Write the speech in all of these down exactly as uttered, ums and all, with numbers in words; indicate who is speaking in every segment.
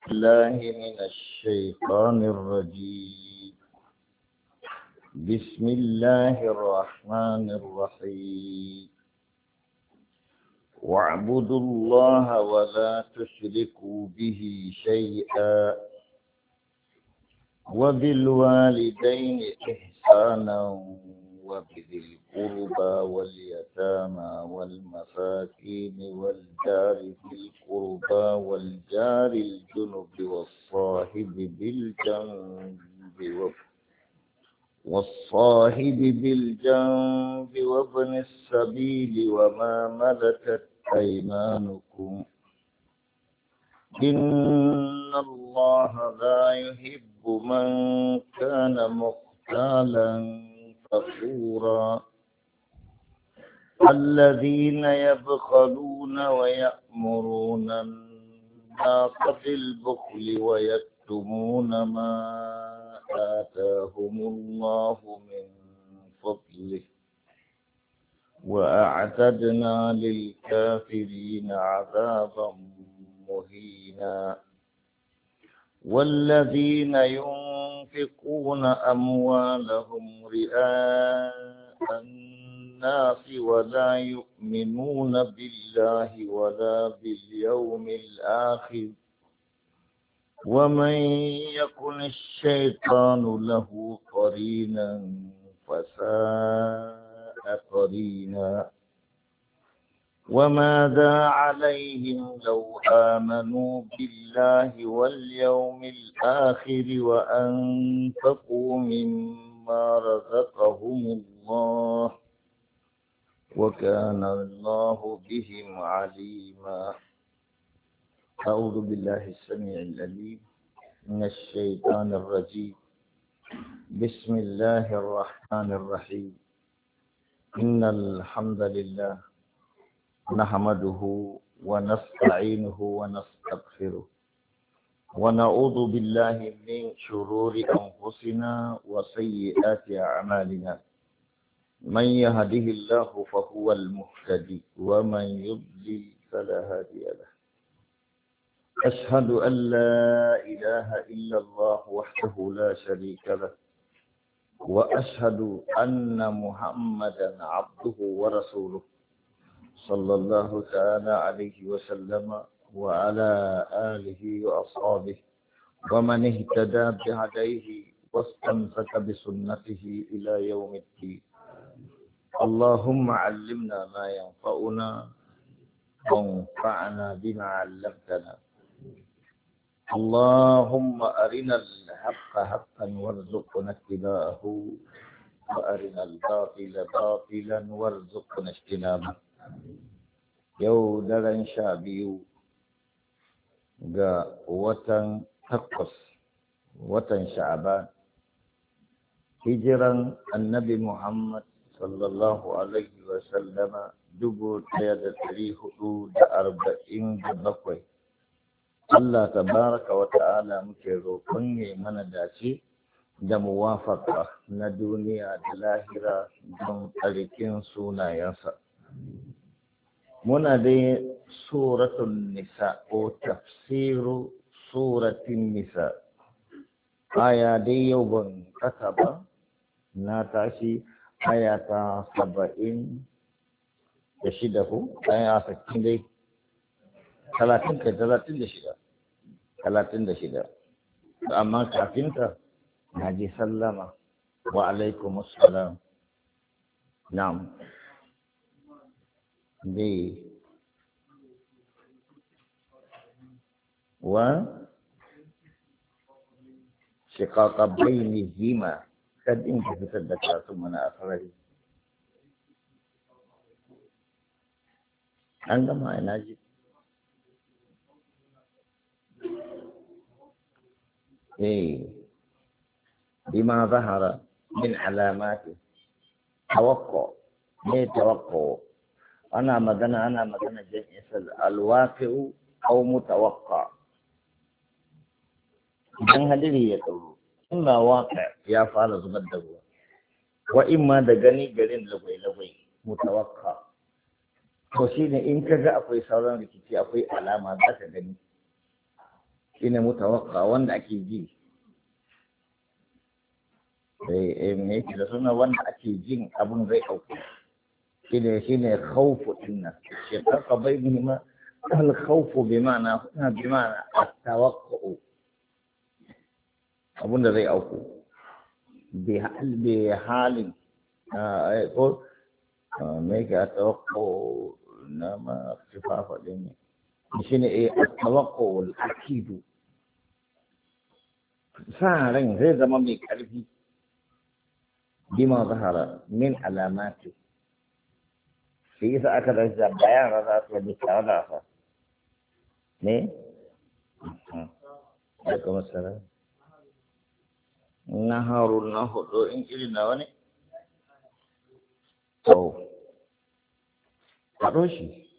Speaker 1: الله من الشيطان الرجيم. بسم الله الرحمن الرحيم. واعبدوا الله ولا تشركوا به شيئا وبالوالدين إحسانا وبذي القربى واليتامى والمساكين والجار ذي القربى والجار الجنب والصاحب بالجنب والصاحب بالجنب وابن السبيل وما ملكت أيمانكم إن الله لا يحب من كان مختالا فخورا. الذين يبخلون ويأمرون الناس بالبخل ويكتمون ما آتاهم الله من فضله وأعتدنا للكافرين عذابا مهينا. والذين ينفقون أموالهم رئاء الناس ولا يؤمنون بالله ولا باليوم الآخر ومن يكن الشيطان له قرينا فساء قرينا. وماذا عليهم لو آمنوا بالله واليوم الآخر وأنفقوا مما رزقهم الله وكان الله بهم عليما. أعوذ بالله السميع العليم من الشيطان الرجيم. بسم الله الرحمن الرحيم. إن الحمد لله نحمده ونستعينه ونستغفره ونعوذ بالله من شرور أنفسنا وسيئات أعمالنا. من يهده الله فهو المهتدي ومن يضلل فلا هادي له. أشهد أن لا إله إلا الله وحده لا شريك له وأشهد أن محمدا عبده ورسوله صلى الله تعالى عليه وسلم وعلى آله وأصحابه ومن اهتدى بهديه واستمسك بسنته إلى يوم الدين. اللهم علمنا ما ينفعنا وانفعنا بما علمتنا. اللهم أرنا الحق حقا وارزقنا اتباعه وأرنا الباطل باطلا وارزقنا اجتنابه. Yau daren sha biyu ga watan takwas watan sha'aban hijiran annabi Muhammad sallallahu alaihi wa sallama dubu ɗaya da ɗari hudu da arba'in da bakwai. Allah tabaraka wa ta'ala muke roƙon ya mana dace da muwafaka na duniya da lahira don tsarkin sunayensa. Muna dai suratun nisa ko tafsiru suratin nisa. Aya dai yau ban kasa ba, na tashi aya ta saba'in da shida ko aya sakin dai talatin da talatin da shida talatin da shida. Amma kafinta na ji sallama wa alaikum assalam. Na'am. Dai wa shiqaqa bainihima kadin ka fitar da kasu mana a sarari an gama ina ji eh bima zahara min alamati tawaqqa ne tawaqqa ana magana ana magana jami'in alwaqi'u aw mutawaqqa. Idan hadiri ya tsoro in ba waka ya fara zubar da ruwa wa imma da gani garin lagwai lagwai mutawaqqa. To shine in kaga akwai sauran rikici akwai alama za ka gani shine mutawaqqa wanda ake ji eh me yake da suna wanda ake jin abun zai auku shine shine khawfu dinna shi ka bainihima al khawfu bi ma'ana bi ma'ana at-tawaqqu abun da zai auku bi hal bi halin ko me yake at-tawaqqu na ma sifafa din shine eh at-tawaqqu al-akid sa ran zai zama mai karfi bima zahara min alamati shi yasa aka da bayan raza su da tsara fa ne da kuma sara naharu na hudu in irin nawa ne to faɗo shi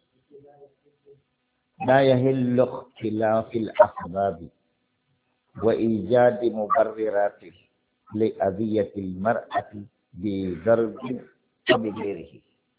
Speaker 1: la yahillu ikhtilafil asbabi wa ijadi mubarrirati لأذية المرأة بضرب وبغيره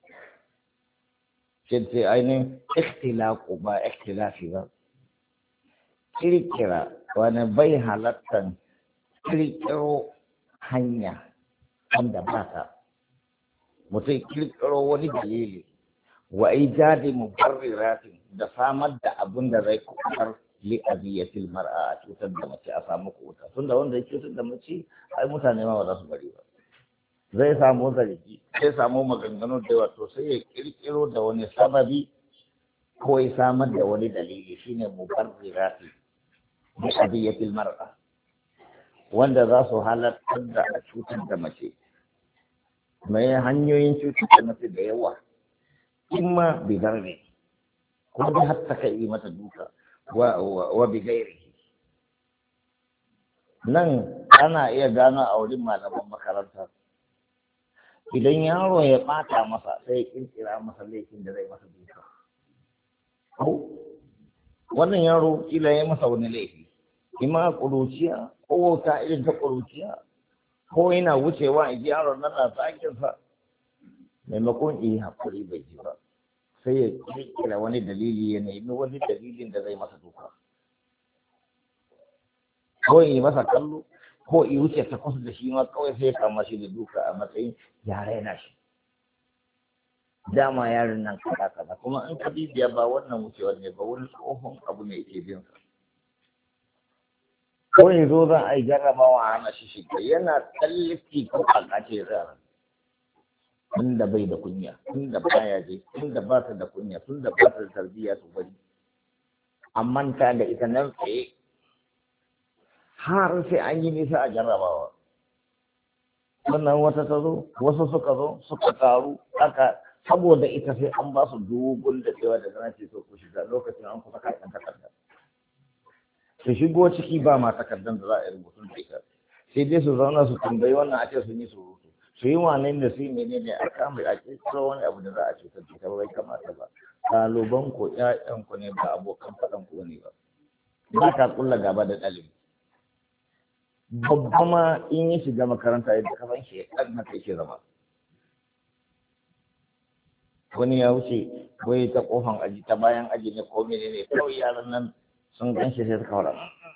Speaker 1: شد أين اختلاف ما اختلاف ذا كريكرا وانا بي حالتا كريكرو هنيا عند باتا متى كريكرو وني دليل وإيجاد مبررات دفامد أبن ذلك لأذية المرأة تتدم شيء أسامك وتا سند وان ذي تتدم شيء أي متعني ما ولا سبريبا زي سامو ذلك زي سامو مغنغنو دوا توسي كيرو دواني سببي كوي سامد دواني دليل شيني مبررات لأذية المرأة وان ذا سهالة تدع تتدم شيء ما يهنيو ينشو تتدم شيء ديوا إما بدرجة كل حتى كلمة دوكا wa bi gairihi nan ana iya gano a wurin malaman makaranta idan yaro ya bata masa sai ya kirkira masa laifin da zai masa duka ko wannan yaro kila ya masa wani laifi ima kuruciya ko wauta irin ta kuruciya ko yana wucewa a ji yaron nan na tsakin sa maimakon yi hakuri bai ji ba sai ya kirkira wani dalili ya nemi wani dalilin da zai masa duka ko yi masa kallo ko yi wuce ta kusa da shi ma kawai sai ya kama shi da duka a matsayin ya raina shi dama yaron nan kaza kaza kuma in ka bibiya ba wannan wucewar ne ba wani tsohon abu ne ke bin sa ko yanzu za a yi jarrabawa a hana shi shiga yana tsallafi ko kakace zara tunda bai da kunya tunda baya je tunda ba ta da kunya tunda ba ta da tarbiyya su bari amma ta da ita nan tsaye har sai an yi nisa a jarrabawa sannan wata ta zo wasu suka zo suka taru aka saboda ita sai an ba su dogon da cewa da zana ce so ku shiga lokacin an kusa kayan takarda su shigo ciki ba ma takardar da za a yi rubutun da ita sai dai su zauna su tambayi wannan a ce sun yi surutu su yi wane da su ne ne a kamar a kirkiro wani abu da za a cutar da ita bai kamata ba ɗaliban ku ƴaƴan ku ne ba abokan faɗan ku ne ba ba ta kulla gaba da ɗalibi babba ma in yi shiga makaranta yadda kasan shi ɗan haka yake zama wani ya wuce wai ta kofan aji ta bayan aji ne ko mene ne kawai yaran nan sun gan shi sai suka fara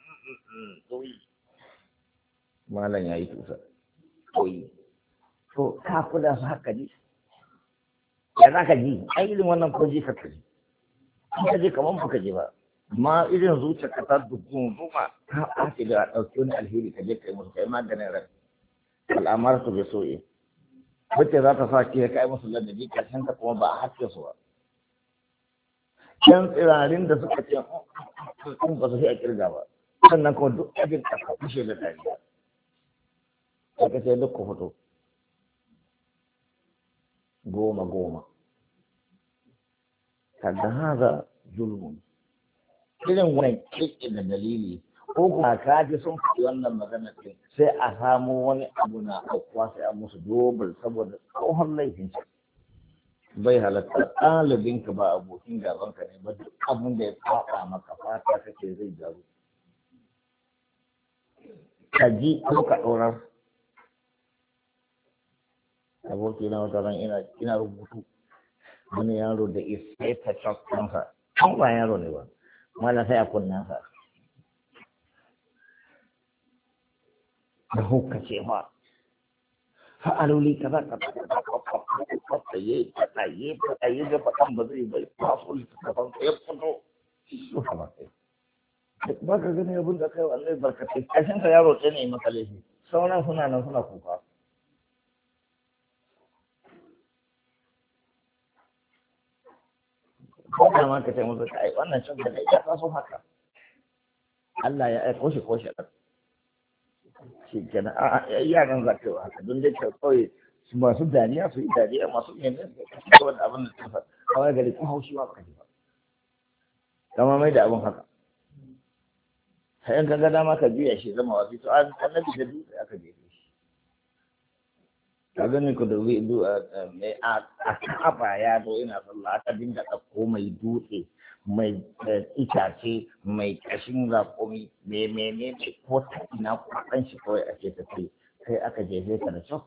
Speaker 1: malam ya yi tusa koyi to ka kula su haka ji ya za ka ji ai irin wannan ko ji ka ji in ka je kamar ba ka je ba ma irin zuciya ka ta dukkan zuma ta ɓace da ɗauki wani alheri ka je ka yi musu kai maganin ran al'amar su bai soye wacce za ta sa ke kai musu ladabi ƙarshen ta kuma ba a hakke su ba yan tsirarin da suka ce in ba su sai a kirga ba sannan kuma duk abin da ka kushe da dariya sai ka ce duk ku fito goma goma kaga haza zulmun irin wannan kike da dalili ko kuma ka ji sun fi wannan magana ɗin sai a samu wani abu na aukuwa sai a musu dobal saboda tsohon laifin shi bai halatta ɗalibinka ba abokin gabanka ne ba duk abin da ya faɗa maka fata kake zai jaru ka ji ko ka ɗorar aboki na wata ran ina ina rubutu wani yaro da isa ta shakkansa an ba yaro ne ba mala sai a kunnansa da hukace ma fa'aloli kaza kaza kaza kaza yayi fada yayi fada yayi da fadan ba zai bai fasul ta ban ya fito su haba kai ba ka gani abin da kai wallahi barkatai kashin ka yaro ɗaya ne maka laifi sauran suna nan suna kuka ko da ma ka ce musu kai wannan cin da ya taso haka Allah ya aiko shi ko shi shi kenan a yaran za ka yi haka don dai ka kawai masu dariya su yi dariya masu menene ka kawai da abin da ta faɗa kawai gari ko haushi ba ka ji ba kama mai da abin haka sai in ka ga dama ka juya shi zama wasu to an annabi da dutse aka jefe shi ka gani ku da mai a kafa ya zo ina sallah aka dinga ɗauko mai dutse mai itace mai kashin raƙumi mai menene ko ta ina kwaɗan shi kawai ake tafi kai aka jefe ka da cok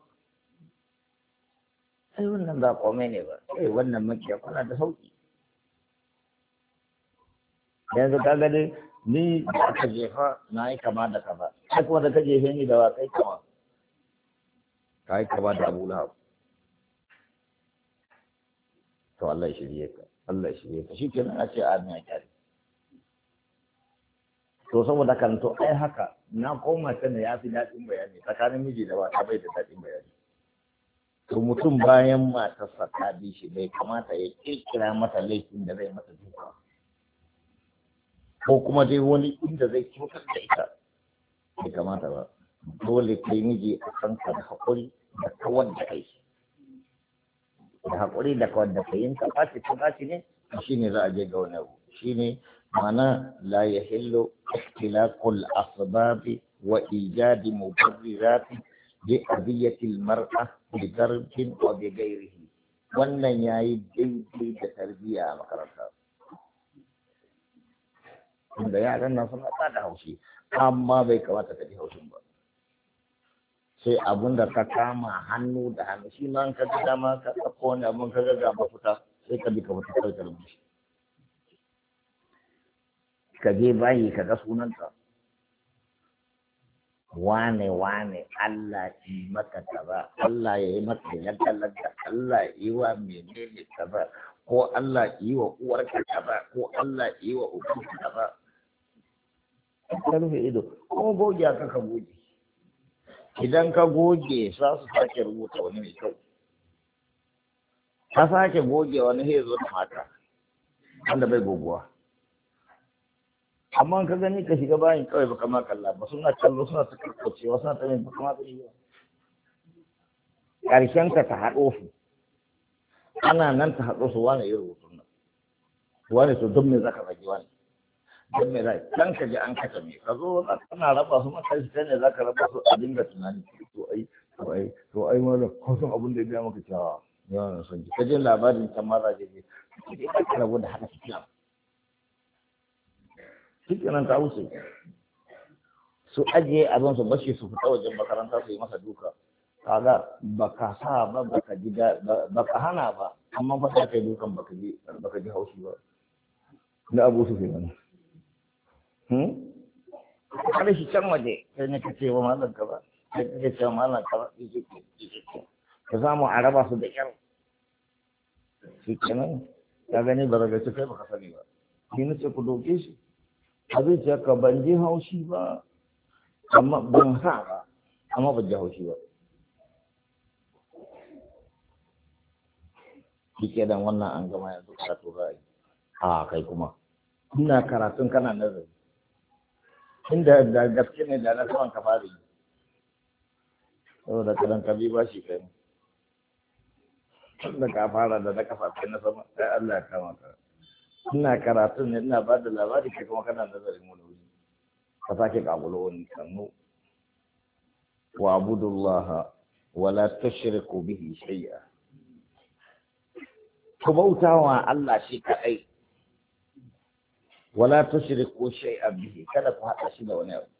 Speaker 1: sai wannan ba komai ne ba sai wannan makiya kuna da sauki yanzu ka gani ni da aka jefa na yi kama da kaza sai kuma da ka jefe ni da wa kai kama ka yi kama da Abu Lahab to Allah ya shirye ka Allah ya shirye ka shi kenan a ce amin a kyari to saboda kan to ai haka na koma ta ne ya fi daɗin bayani tsakanin miji da mata bai da daɗin bayani to mutum bayan matarsa ta bi shi bai kamata ya kirkira mata laifin da zai mata duka ko kuma dai wani inda zai cutar da ita bai kamata ba dole kai miji a kanka da haƙuri da kawar da kai da haƙuri da kawar da kai in ka ɓaci ta ɓaci ne shi ne za a je ga wani abu shi ne ma'ana la yahillu ikhtilaqul asbabi wa ijadi mubarrirati bi abiyatil mar'a bi darbin wa bi ghairihi wannan yayi daidai da tarbiyya a makaranta inda yaran nan suna da haushi amma bai kamata ka ji haushin ba sai abun da ka kama hannu da hannu shi ma ka ga dama ka ɗauko wani abun ka ga mafita sai ka bi ka fita kai kalmi ka je bayi ka ga sunanta wane wane Allah yi maka kaza Allah ya yi maka yadda ladda Allah yi wa menene kaza ko Allah yi wa uwarka kaza ko Allah yi wa ubanka kaza ka rufe ido ko goge ka ka goge idan ka goge za su sake rubuta wani mai kyau ka sake goge wani sai zo da mata wanda bai goguwa amma ka gani ka shiga bayan kawai baka ma kalla ba suna kallo suna ta karkacewa suna ta mai baka ma gani ba karshen ka ta haɗo su ana nan ta haɗo su wani yin rubutun nan wani to don me zaka zagi wani don me zai dan ka ji an kace me ka zo kana raba su maka shi ne zaka raba su a dinga tunani to ai to ai to ai mallam ko san abin da ya biya maka cewa ya na son ji kaje labarin can mara je je ka rabu da hada fitina shikenan ta wuce su ajiye abin su bashi su fita wajen makaranta su yi masa duka kaga baka sa ba baka ji baka hana ba amma fa sai kai dukan baka ji baka ji haushi ba da Abu Sufyan hmm kada shi can waje sai ne kace wa mallan ka ba sai kace cewa mallan ka ba ka samu araba su da kyar shikenan ka gani ba daga kai baka sani ba shi ne ce ku doke shi abin ce ka ban ji haushi ba amma ban sa ba amma ban ji haushi ba shike dan wannan an gama yanzu karatu za a yi a kai kuma ina karatun kana nazari inda da gaske ne da na saman ka fara yi saboda kadan ka bi ba shi kai da ka fara da na kafa kai na sama sai Allah ya kama ka ina karatun ne ina ba da labari kai kuma kana nazarin wani wuri ka sake kagulo wani sannu wa abudullaha wa la tushriku bihi shay'a ku bautawa Allah shi kadai wala tushriku shay'an bihi kada ku hada shi da wani abu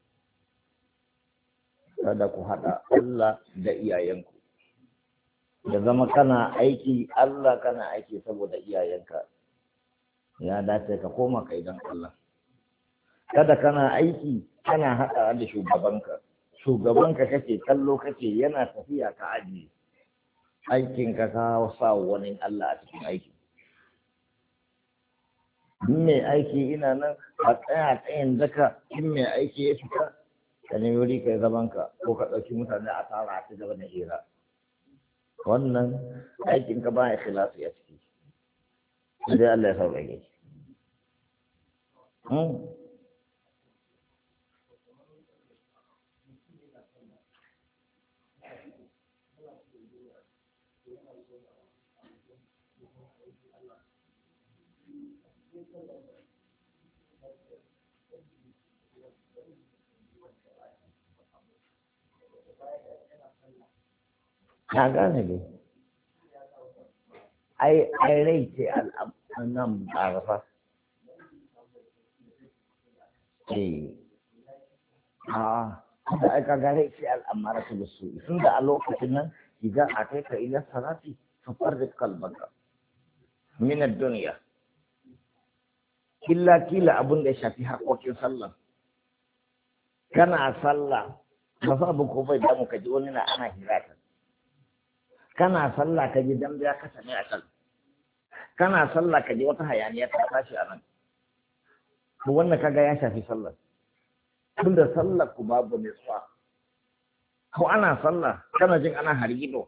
Speaker 1: kada ku hada Allah da iyayenku da zama kana aiki Allah kana aiki saboda iyayenka ya dace ka koma kai don Allah kada kana aiki kana haɗa da shugabanka shugabanka kake kallo kake yana tafiya ka ajiye aikin ka ka sa wani Allah a cikin aiki in mai aiki ina nan a tsaya tsayin daka in mai aiki ya fita ka nemi wuri kai zaman ka ko ka ɗauki mutane a tara a ci gaba da hira wannan aikin ka ba ikhlasi a ciki sai Allah ya sauƙaƙe na gane dai ai ai rai ce al'amuran ƙarfa eh a da aka gare ce al'amara su da su sun da a lokacin nan idan a kai ka ila salati fa farrik qalbaka min ad-dunya illa kila abun da ya shafi haƙoƙin sallah kana sallah ba sa bu ko bai da mu kaji wani na ana hirata kana sallah ka ji dan ya kasa ne a kan kana sallah ka ji wata hayaniya ta tashi a nan to wannan kaga ya shafi sallah tunda sallar ku babu nutsuwa ko ana sallah kana jin ana hargido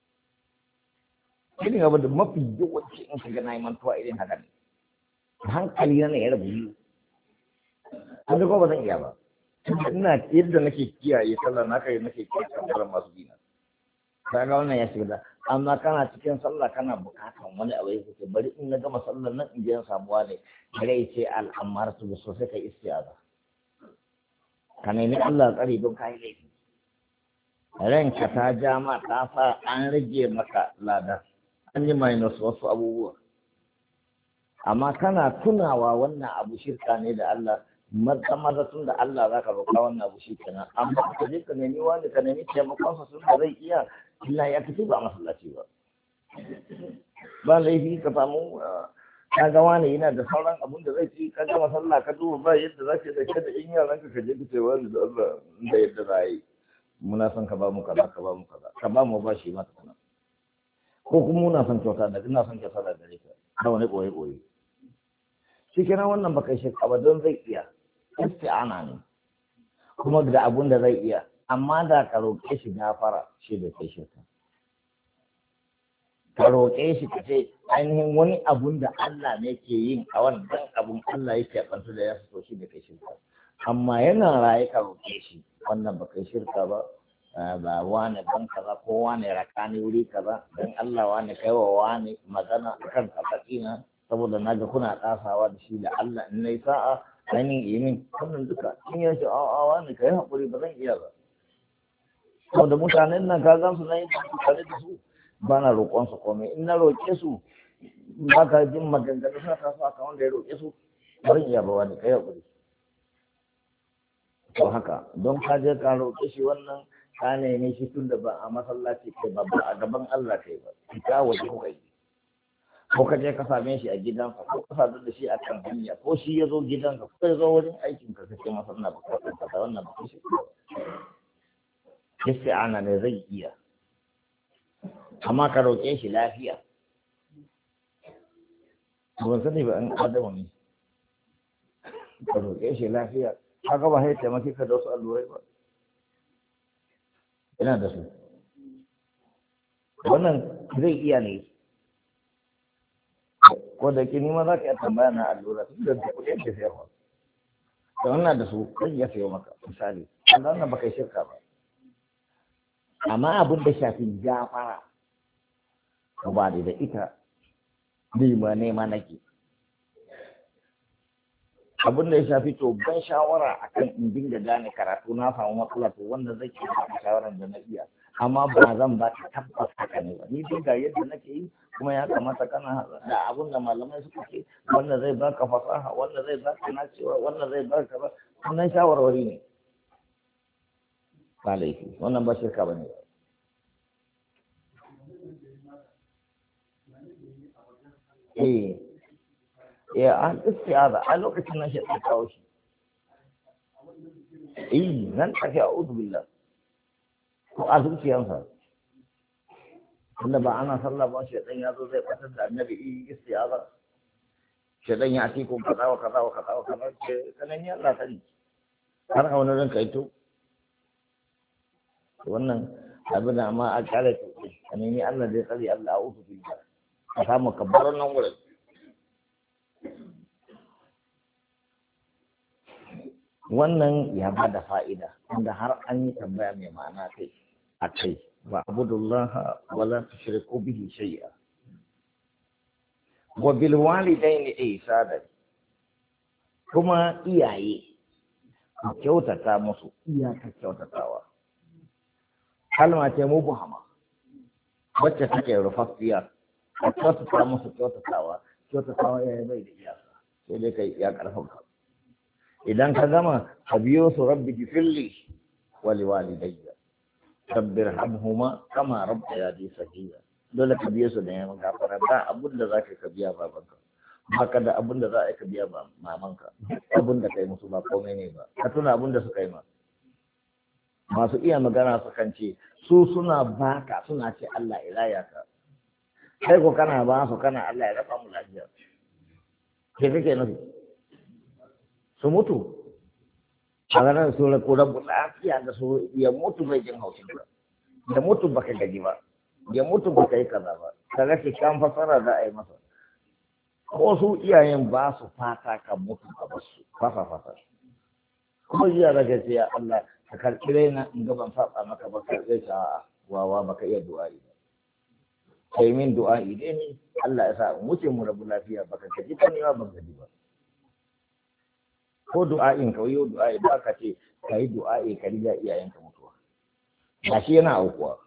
Speaker 1: irin abu da mafi yawanci in ka ga na yi mantuwa irin haka ne hankali na ya rabu biyu an ko ba zan iya ba ina yadda nake kiyaye sallah na kai nake kiyaye kamar masu dina kaga wannan ya shiga amma kana cikin sallah kana bukatan wani abu ya ce bari in na gama sallar nan in je in samuwa ne rai ce al'amar su so sai kai istiaza ka nemi Allah tsari don kai laifi ranka ta ja ma ta sa an rage maka lada an yi minus wasu abubuwa amma kana tunawa wannan abu shirka ne da Allah maza maza tun da Allah za ka roƙa wannan abu shi kenan amma ka je ka nemi wani ka nemi taimakon sa sun da zai iya illa ya kace ba masallaci ba ba laifi ka samu ka ga wani yana da sauran abun da zai ci ka ga masalla ka duba ba yadda za ka da da in yaran ka ka je ka ce wani da Allah da yadda za yi muna son ka ba mu kaza ka ba mu kaza ka ba mu ba shi mata kana ko kuma muna son kyauta da ina son kyauta da gare ka ba wani boye boye shi kenan wannan baka shi abadan zai iya isti'ana ne kuma da abun da zai iya amma da ka roƙe shi gafara shi da kai shi ka roƙe shi ka ce ainihin wani abun da Allah ne ke yin a wannan abun Allah yake bantu da ya so shi da kai shi amma yana raye ka roƙe shi wannan ba kai shirka ba ba wani ban kaza ko wani rakani wuri kaza dan Allah wani kaiwa wani magana kan kafina saboda naga kuna kasawa da shi da Allah in nayi sa'a ainihin imin wannan duka in ya ce a wani kai hakuri ba zan iya ba saboda mutanen nan ka gan su na yin tare da su ba na roƙon su komai in na roƙe su ba ka jin maganganu suna taso a kan wanda ya roƙe su ba zan iya ba wani kai hakuri to haka don ka je ka roƙe shi wannan ka neme shi tun da ba a masallaci kai ba ba a gaban Allah kai ba ka waje ko kai ko ka je ka same shi a gidansa ko ka sadu da shi a kan hanya ko shi ya zo gidanka ko ya zo wurin aikin ka kace masa ina bukatar ka wannan ba shi isti'ana ne zai iya amma ka roƙe shi lafiya ban sani ba an adamu ne ka roƙe shi lafiya haka ba sai taimaki ka da wasu allurai ba ina da su wannan zai iya ne ko da ke nima za ka iya tambaya na allura tun da kuɗi ke sayarwa da wannan da su zai iya sayo maka misali wanda wannan baka yi shirka ba amma abin da shafi gafara ka ba da ita nema nema nake abin da ya shafi to ban shawara akan in dinga gane karatu na samu matsala to wanda zai ke ba shawaran da na iya amma ba zan ba ta tabbas haka ne ba ni dai ga yadda nake yi kuma ya kamata kana da abin da malamai suka ce wanda zai baka fasaha wanda zai baka nacewa wanda zai baka ba wannan shawarwari ne ba laifi wannan ba shirka ba ne ba eh ya an istiaza a lokacin nan shi ta kawo shi eh nan take a'udhu billah ko a zuciyarsa tunda ba ana sallah ba shaitan ya zo zai ɓatar da annabi istiaza shaitan ya ce ko kaza wa kaza wa kaza wa kaza ce kanan ya Allah sani har a wani ranka ito wannan abin da amma a kare ta kanan ya Allah zai tsari Allah a uku billah a samu kabbaran nan wurin wannan ya ba da fa'ida inda har an yi tambaya mai ma'ana kai a kai wa abudullah wala tushriku bihi shay'a wa bil walidaini ihsana kuma iyaye ku kyautata musu iyaka kyautatawa kalma ce mubhama wacce take rufaffiya a kyautata musu kyautatawa kyautatawa ya bai da iyaka sai dai kai ya karfafa idan ka gama ka biyo su rabbi gifirli wa liwalidayya rabbir hamhuma kama rabbayani saghira dole ka biyo su da yawan gafara ba abun da zaka ka biya babanka baka da abun da za ka biya ba mamanka abun da kai musu ba komai ne ba ka tuna abun da suka yi ma masu iya magana su kan ce su suna baka suna ce Allah ya raya ka kai ko kana ba su kana Allah ya rafa mu lafiya ke kake nufi su mutu a ranar su ko rabu lafiya da su ya mutu bai jin haushin ka da mutu baka gaji ba ya mutu baka yi kaza ba ka ga kan fasara za a yi masa ko su iyayen ba su fata ka mutu a basu fasa fasa kuma jiya daga ce ya Allah ka karɓi raina in ga ban saba maka ba karɓe ta wawa baka iya du'a'i ba kai min du'a'i dai ne Allah ya sa mu wuce mu rabu lafiya baka gaji ba ne ba ban gaji ba ko du'a'in ka yau du'a'i ba ka ce ka yi du'a'i ka riga iyayenka mutuwa ba shi yana aukuwa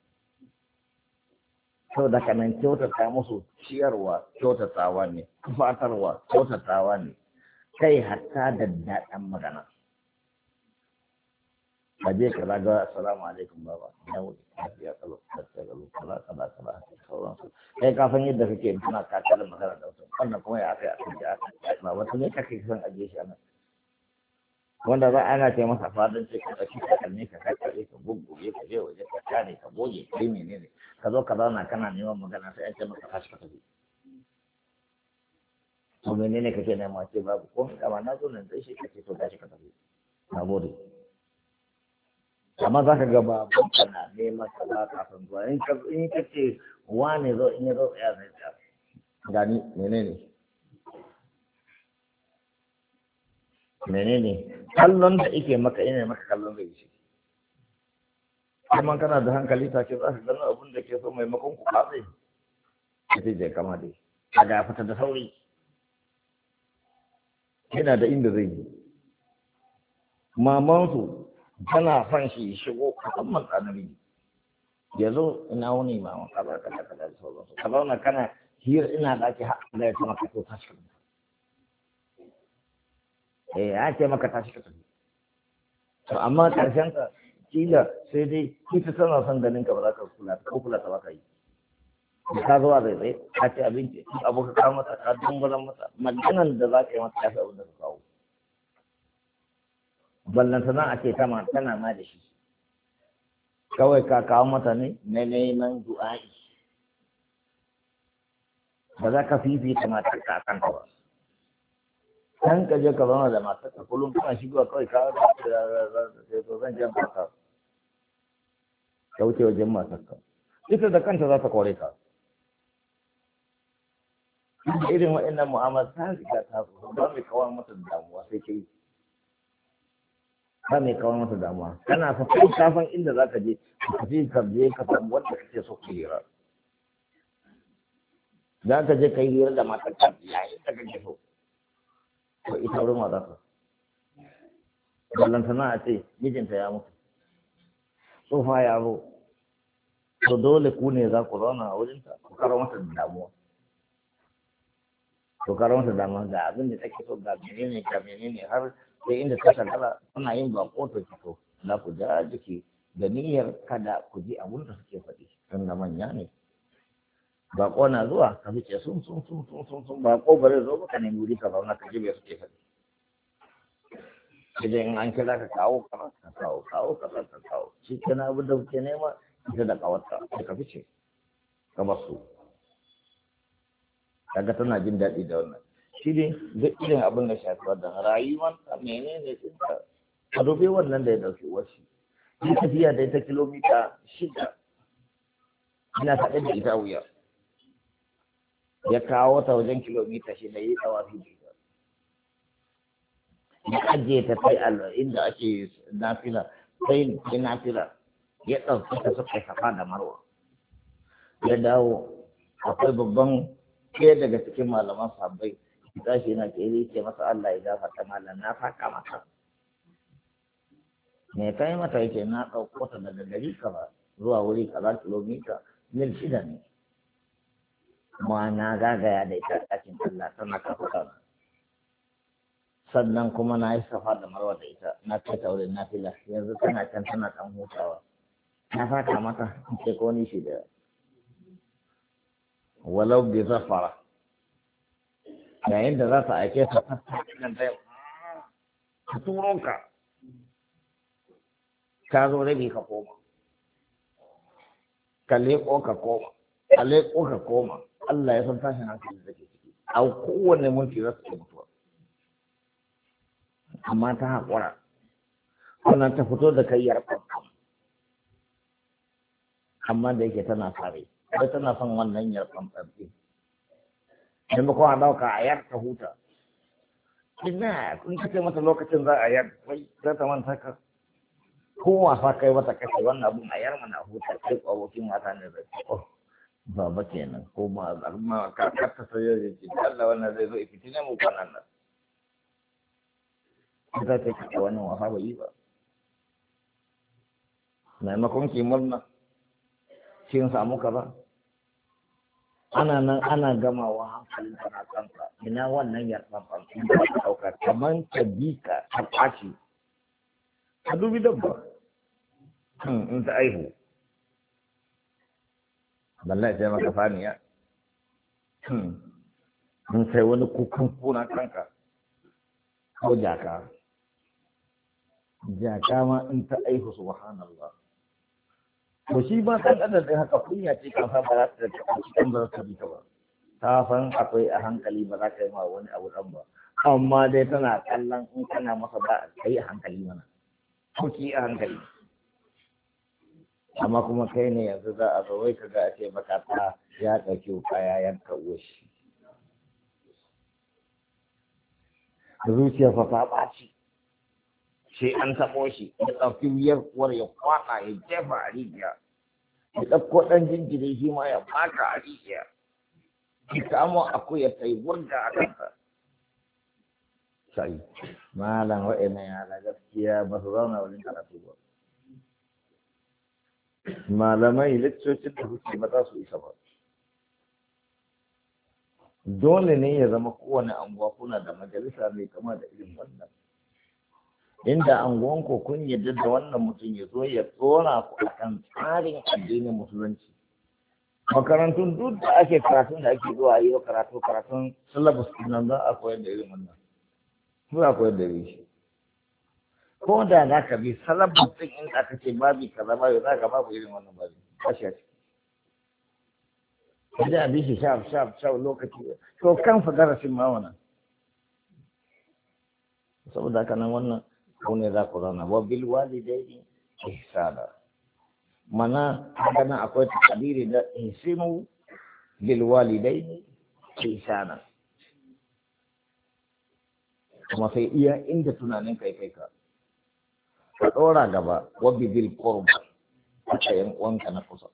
Speaker 1: sau da kanan kyautata musu ciyarwa kyautatawa ne fatarwa kyautatawa ne kai hatta da daɗin magana ka je ka zaga assalamu alaikum baba ya wuce ya kalo kalo kala kala kala sauransu kai ka san yadda kake kana kakalin magana da wasu wannan kuma ya aka yi aka yi ba wata ne kake son aje shi anan wanda za ana ce masa fadan ce ka ɗauki takalmi ka kakare ka bubbuge ka je waje ka kare ka goge kai menene ka zo ka zauna kana neman magana sai an ce maka tashi ka tafi to menene kake nema ce babu ko kama na zo nan sai shi kake to tashi ka tafi na gode amma za ka ga babban kana neman ka ba kafin zuwa in ka in ka ce wane zo in ya zo ya zai ta gani menene menene kallon da ike maka ina maka kallon zai shi kuma kana da hankali ta ce za ka gano abin da ke so maimakon ku katse ka ce je kama dai a ga fita da sauri yana da inda zai yi mamansu tana son shi shigo musamman tsanani ya zo ina wuni maman kaza kaza kaza da sauransu ka zauna kana hiyar ina da ake haɗa da ya ce maka to tashi eh ya ce maka tashi ka tafi to amma karshen ka kila sai dai ita tana son ganin ka ba za ka kula ko kula ta baka yi ka zuwa zai zai ka ce abinci abu ka kawo mata ka dumbalan mata maganan da za ka yi mata tafi abin da ka kawo ballan sana a ce tana tana ma da shi kawai ka kawo mata ne na neman du'a'i ba za ka fifita matar ka kan ta ba kan ka je ka zauna da matar ka kullum kana shigowa kawai ka sai to zan jan ka ka wuce wajen matar ka ita da kanta za ta kore ka irin waɗannan mu'amala ta riga ta zo ba mai kawar mata damuwa sai kai ba mai kawar mata damuwa kana fa kai kafan inda za ka je ka fi ka je ka samu wanda kake so ka hira za ka je ka yi hira da matar ka yayin da kake so ko ita wurin wa za ka ballantana a ce mijinta ya mutu tsofa ya zo to dole ku ne za ku zauna a wurinta ku karo mata damuwa ku karo mata damuwa ga abin da take so ga menene ga menene har sai inda ta shagala tana yin bako to ki so na ku ja jiki da niyyar kada ku ji abin da suke faɗi tun da manya ne bako na zuwa ka fice sun sun sun sun sun sun bako bare zo ka nemi wuri ka zauna ka ji me suke faɗi idan an kira ka kawo kaza ka kawo kawo kaza ka kawo shi kana abu da kuke nema ita da kawarta sai ka fice ka basu kaga tana jin daɗi da wannan shi ne duk irin abin da shafi wannan rayuwar ta menene ɗinka a dubi wannan da ya ɗauki wasu yi tafiya da ita kilomita shida ina kaɗai da ita wuya ya kawo ta wajen kilomita shida ya yi tsawafi da ita ya ajiye ta kai Allah inda ake nafila sai sai nafila ya ɗauki ta suka safa da marwa ya dawo akwai babban ɗaya daga cikin malaman sabbai tashi na ke ce masa Allah ya gafarta malam na faka masa me kai mata yake na ɗauko ta daga gari kaza zuwa wuri kaza kilomita mil shida ne kuma na gagaya da ita ɗakin Allah tana kafa sannan kuma na yi safa da marwa da ita na kai ta wurin nafila yanzu tana can tana ɗan hutawa na fata mata ce ko ni shi da walau bi zafara yayin da za ta aike ta tattakin da ta turo ka ka zo rabi ka koma ka leƙo ka koma ka leƙo ka koma Allah ya san tashin hankali da ke ciki a kowane mulki za su ke mutuwa amma ta haƙura wannan ta fito da kai yarfa amma da yake tana sare sai tana son wannan yarfan ɗarfi maimakon a ɗauka a yar ta huta ina kun kace mata lokacin za a yar wai za ta manta ka ko wasa kai mata kashe wannan abun a yar mana huta kai abokin wasa ne zai oh baba kenan ko ma ma ka ka ta sai ya ce Allah wannan zai zo fitina mu kwanan nan za ta kace wannan wasa bai yi ba maimakon ki murna kin samu kaza ana nan ana gamawa hankalin kana kanka ina wannan yarfan fanfan da ka dauka kaman ka bi ka ta kwaci ka dubi dabba in ta aihu wallahi sai maka faniya in sai wani kukan kuna kanka ko jaka jaka ma in ta aihu subhanallah to shi ba kan adam dai haka kunya ce kan san ba za ta cikin ba ta bi ta ba ta san akwai a hankali ba za ka yi ma wani abu dan ba amma dai tana kallon in kana masa ba kai a hankali mana ko ki a hankali amma kuma kai ne yanzu za a zo wai ka ga a ce maka ta ya ɗauki kaya yanka uwashi zuciya fa ta ɓaci sai an taɓo shi ya ɗauki wuyar uwar ya kwaɗa ya jefa a rijiya ya ɗauko ɗan jinjiri shi ma ya ɓata a rijiya ya kamo akuya ta yi wurga a kansa sai malam wa'ina yara gaskiya ba su zauna wajen karatu ba malamai littocin da suke ba za su isa ba dole ne ya zama kowane anguwa kuna da majalisa mai kama da irin wannan inda anguwanku kun yadda da wannan mutum ya zo ya tsora ku a kan tsarin addinin musulunci makarantun duk da ake karatun da ake zuwa yi wa karatu karatun syllabus nan za a koyar da irin wannan za a koyar da shi ko da za ka bi syllabus din in aka ce babi kaza babi za ka babu irin wannan babi kashi a ciki idan a bi shi shaf shaf shaf lokaci to kan fa darasin ma wannan saboda haka nan wannan ko ne za ku zauna wa bil walidaini ihsana mana kana akwai takdiri da ihsinu bil walidaini ihsana kuma sai iya inda tunanin kai kai ka ka dora gaba wa bil qurba aka yan uwanka na kusa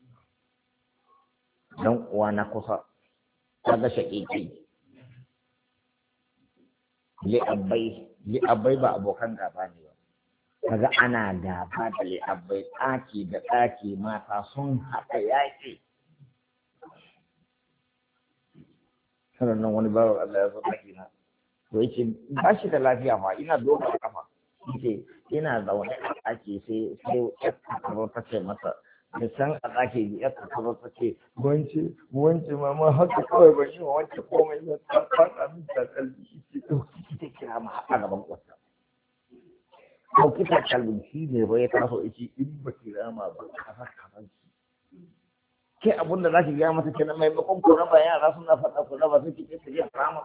Speaker 1: dan uwa na kusa kaga shaƙiƙi li abai li abai ba abokan gaba ne ba kaga ana gaba da li abai ɗaki da ɗaki mata sun haɗa yaƙi sannan wani bawa Allah ya zo ɗaki na to yake ba shi da lafiya ma ina doka kafa yake ina zaune a ɗaki sai sai ya ta ce masa da san a ɗaki ya tattaro ta ce wance wance mama haka kawai ban yi wa wance komai ba ta fata min ta kalbi ita to ita kira ma a gaban kwata ɗauki takalmin shi ne ba ya taso ici in ba ki rama ba kaza kaza ke abun da za ki gaya masa kenan maimakon ku raba yara suna faɗa ku raba su ki ce ta rama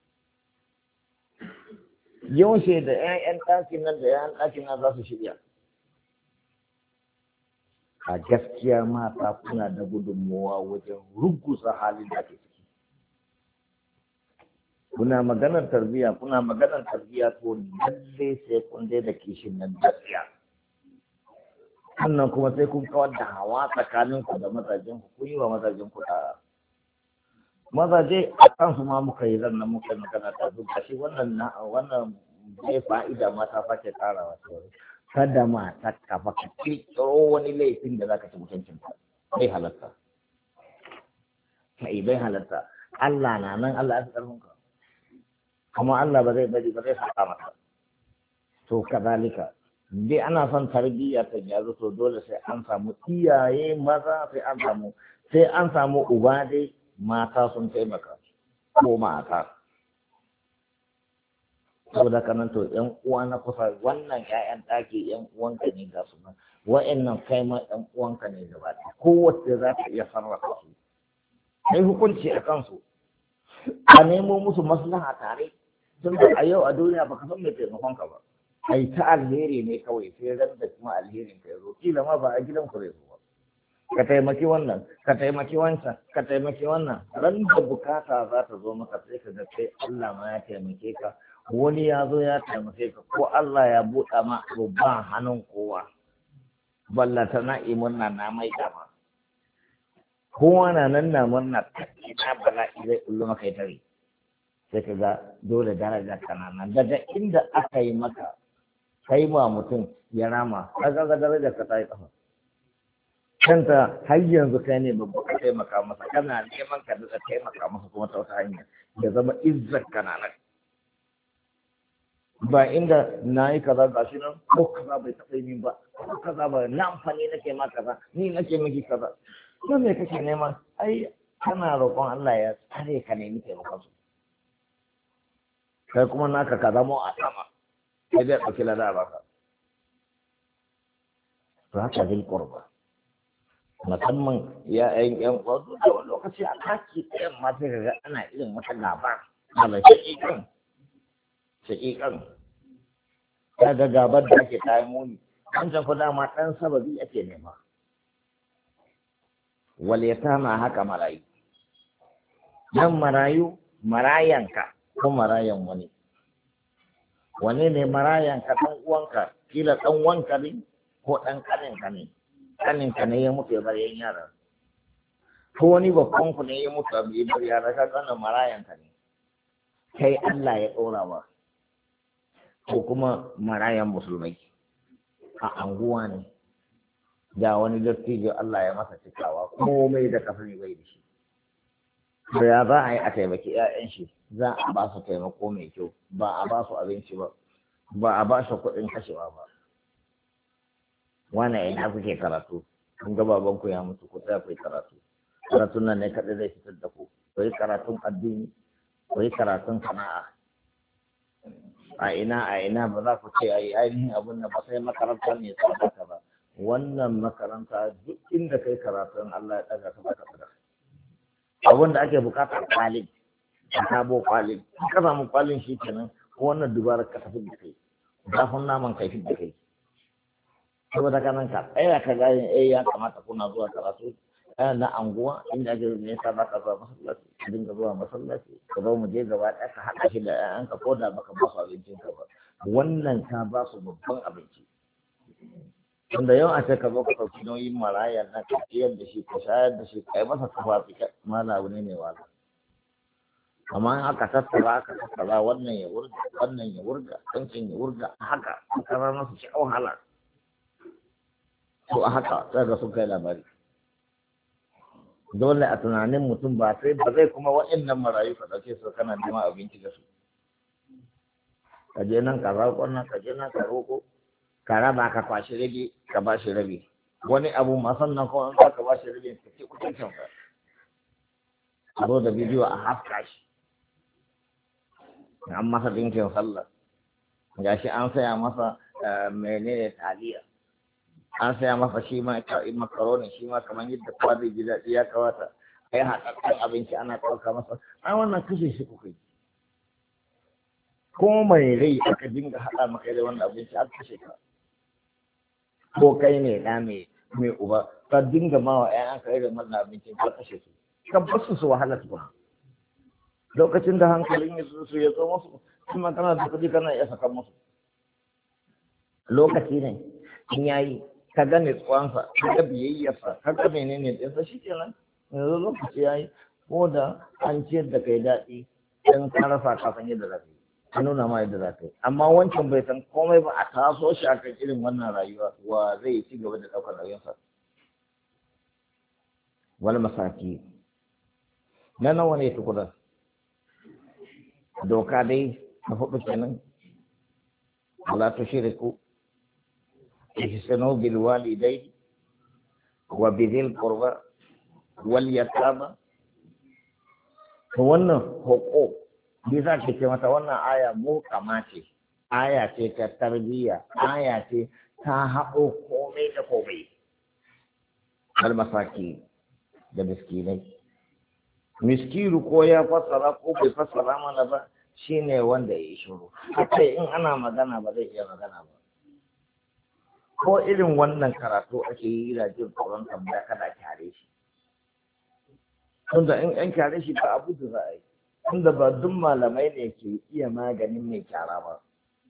Speaker 1: yaushe da 'ya'yan ɗakin nan da 'ya'yan ɗakin nan za su shirya a gaskiya mata kuna da gudunmowa wajen ruguza halin da ke ciki kuna maganar tarbiyya kuna maganar tarbiyya to lalle sai kun dai da kishin nan gaskiya sannan kuma sai kun kawar da hawa tsakanin ku da mazajen ku kun yi wa mazajen ku da mazaje a kansu ma muka yi zan nan muka magana ta zuba shi wannan na wannan bai fa'ida mata sake karawa sauran kada ma ta kafa ka kirkiro wani laifin da zaka ci mutuncin ka bai halatta kai bai halatta Allah na nan Allah ya karfin ka kuma Allah ba zai bari ba zai saka maka to kadalika dai ana son tarbiyya ta gyaru to dole sai an samu iyaye maza sai an samu sai an samu uba dai mata sun taimaka ko mata saboda kanan to yan uwa na kusa wannan ƴaƴan ɗaki yan uwanka ne ga su nan wa'annan kai ma yan uwanka ne gaba ɗaya kowace za ta iya sarrafa su sai hukunci a kansu a nemo musu maslaha tare tun da a yau a duniya baka san mai taimakon ka ba ai ta alheri ne kawai sai ran da kuma alherin ka yazo kila ma ba a gidan ku zai zo ba ka taimaki wannan ka taimaki wancan ka taimaki wannan ran da bukata za ta zo maka sai ka ga kai Allah ma ya taimake ka wani ya zo ya taimake ka ko Allah ya buɗa ma ba hannun kowa ballata na imunna na mai dama kowa na nan na murna ina bala'i zai kullu maka ya tare sai ka ga dole daraja kanana daga inda aka yi maka kai ma mutum ya rama kaga ga daraja ka ta yi kafa kanta har yanzu kai ne babba ka taimaka masa kana neman ka da taimaka masa kuma ta wata hanya ya zama izzar kanana ba inda na yi kaza ga shi nan ko kaza bai taɓa yi min ba ko kaza ba na amfani nake ma kaza ni nake miki kaza ko me kake nema ai kana roƙon Allah ya tsare ka nemi taimakon su kai kuma naka ka zama a sama sai dai ɗauki lada ba ka to haka zai ƙurba musamman ya ƴan ƴan ƙwazo da wani lokaci a kaki ɗayan ma sai ka ga ana irin wata gaba ala shaƙiƙan shaƙiƙan ya ga gabar da ake kayan muni wancan ku dama ɗan sababi ake nema wal yatama haka marayu dan marayu marayanka ko marayan wani wane ne marayanka ɗan uwanka kila ɗan wanka ne ko ɗan ƙaninka ne ƙaninka ne ya mutu ya bar yan yara ko wani babban ku ne ya mutu ya bar yara ka gana marayanka ne kai Allah ya ɗora ba ko kuma marayan musulmai a anguwa ne da wani dattijo Allah ya masa cikawa komai da kafin bai da shi da ya za a yi a taimaki 'ya'yan shi za a ba su taimako mai kyau ba a ba su abinci ba ba a ba su kuɗin kashewa ba wane ina kuke karatu kun ga babanku ya mutu ku tsaya ku yi karatu karatun nan ne kaɗai zai fitar da ku ku yi karatun addini ku yi karatun sana'a a ina a ina ba za ku ce a yi ainihin abin da ba sai makaranta ne su ka ba wannan makaranta duk inda kai karatun Allah ya ɗaga ka baka tsada abin da ake bukata kwalin ka sabo kwalin ka samu kwalin shi kenan ko wannan dubarar ka tafi da kai zafin naman kai da kai saboda kanan ka tsaya ka gane eh ya kamata kuna zuwa karatu na anguwa inda ake ne sa baka zuwa masallaci ka dinga zuwa masallaci ka zo mu je gaba ɗaya ka haɗa shi da ƴaƴanka ko da baka ba su abincin ka ba wannan ka ba su babban abinci wanda yau a ce ka zo ka ɗauki nauyin marayan nan ka ciyar da shi ka shayar da shi ka yi masa tufafi mala abu ne mai wala amma in aka tattara aka tattara wannan ya wurga wannan ya wurga wancan ya wurga haka aka rana su ci wahala to a haka sai ga sun kai labari dole a tunanin mutum ba sai ba zai kuma waɗannan marayu ka ɗauke su kana neman abinci da su ka je nan ka roƙo nan ka je nan ka roƙo ka raba ka kwashi rabi ka ba shi rabi wani abu ma sannan kuma in ka ba shi rabi ka ce kuɗin ka a zo da bidiyo a haska shi an masa ɗinkin sallah ga shi an saya masa menene taliya an saya masa shi ma makaroni shi ma kamar yadda kowa zai ji daɗi ya kawata a yi haɗaɗɗen abinci ana ɗauka masa ai wannan kashe shi kuka yi ko mai rai aka dinga haɗa maka da wannan abinci an kashe ka ko kai ne ɗa mai mai uba ka dinga ma wa ƴaƴan ka irin wannan abincin ka kashe su ka bar su su wahala su ba lokacin da hankalin ya su ya zo musu kuma kana da kuɗi kana iya saka musu lokaci ne in yayi ka ga nutsuwansa ka ga biyayyarsa ka ga menene ɗinsa shi kenan yanzu lokaci yayi ko da an ciyar da kai daɗi in ka rasa ka san yadda za ka yi ka nuna ma yadda za ka yi amma wancan bai san komai ba a taso shi a kan irin wannan rayuwa wa zai ci gaba da ɗaukar nauyinsa wani masaki na nawa ne tukuna doka dai na hudu kenan wala tushriku ihsanu bil walidayni wa bidil qurba wal yatama to wannan hukuk bisa ke ce mata wannan aya mu kamace aya ce ta tarbiyya aya ce ta haɗo komai da komai al masaki da miskinai miskiru ko ya fassara ko bai fassara mana ba shine wanda ya yi shiru akai in ana magana ba zai iya magana ba ko irin wannan karatu ake yi da jin tsoron tambaya kada kyare shi tunda in an kyare shi ba abu da za a yi tunda ba duk malamai ne ke iya maganin mai kyara ba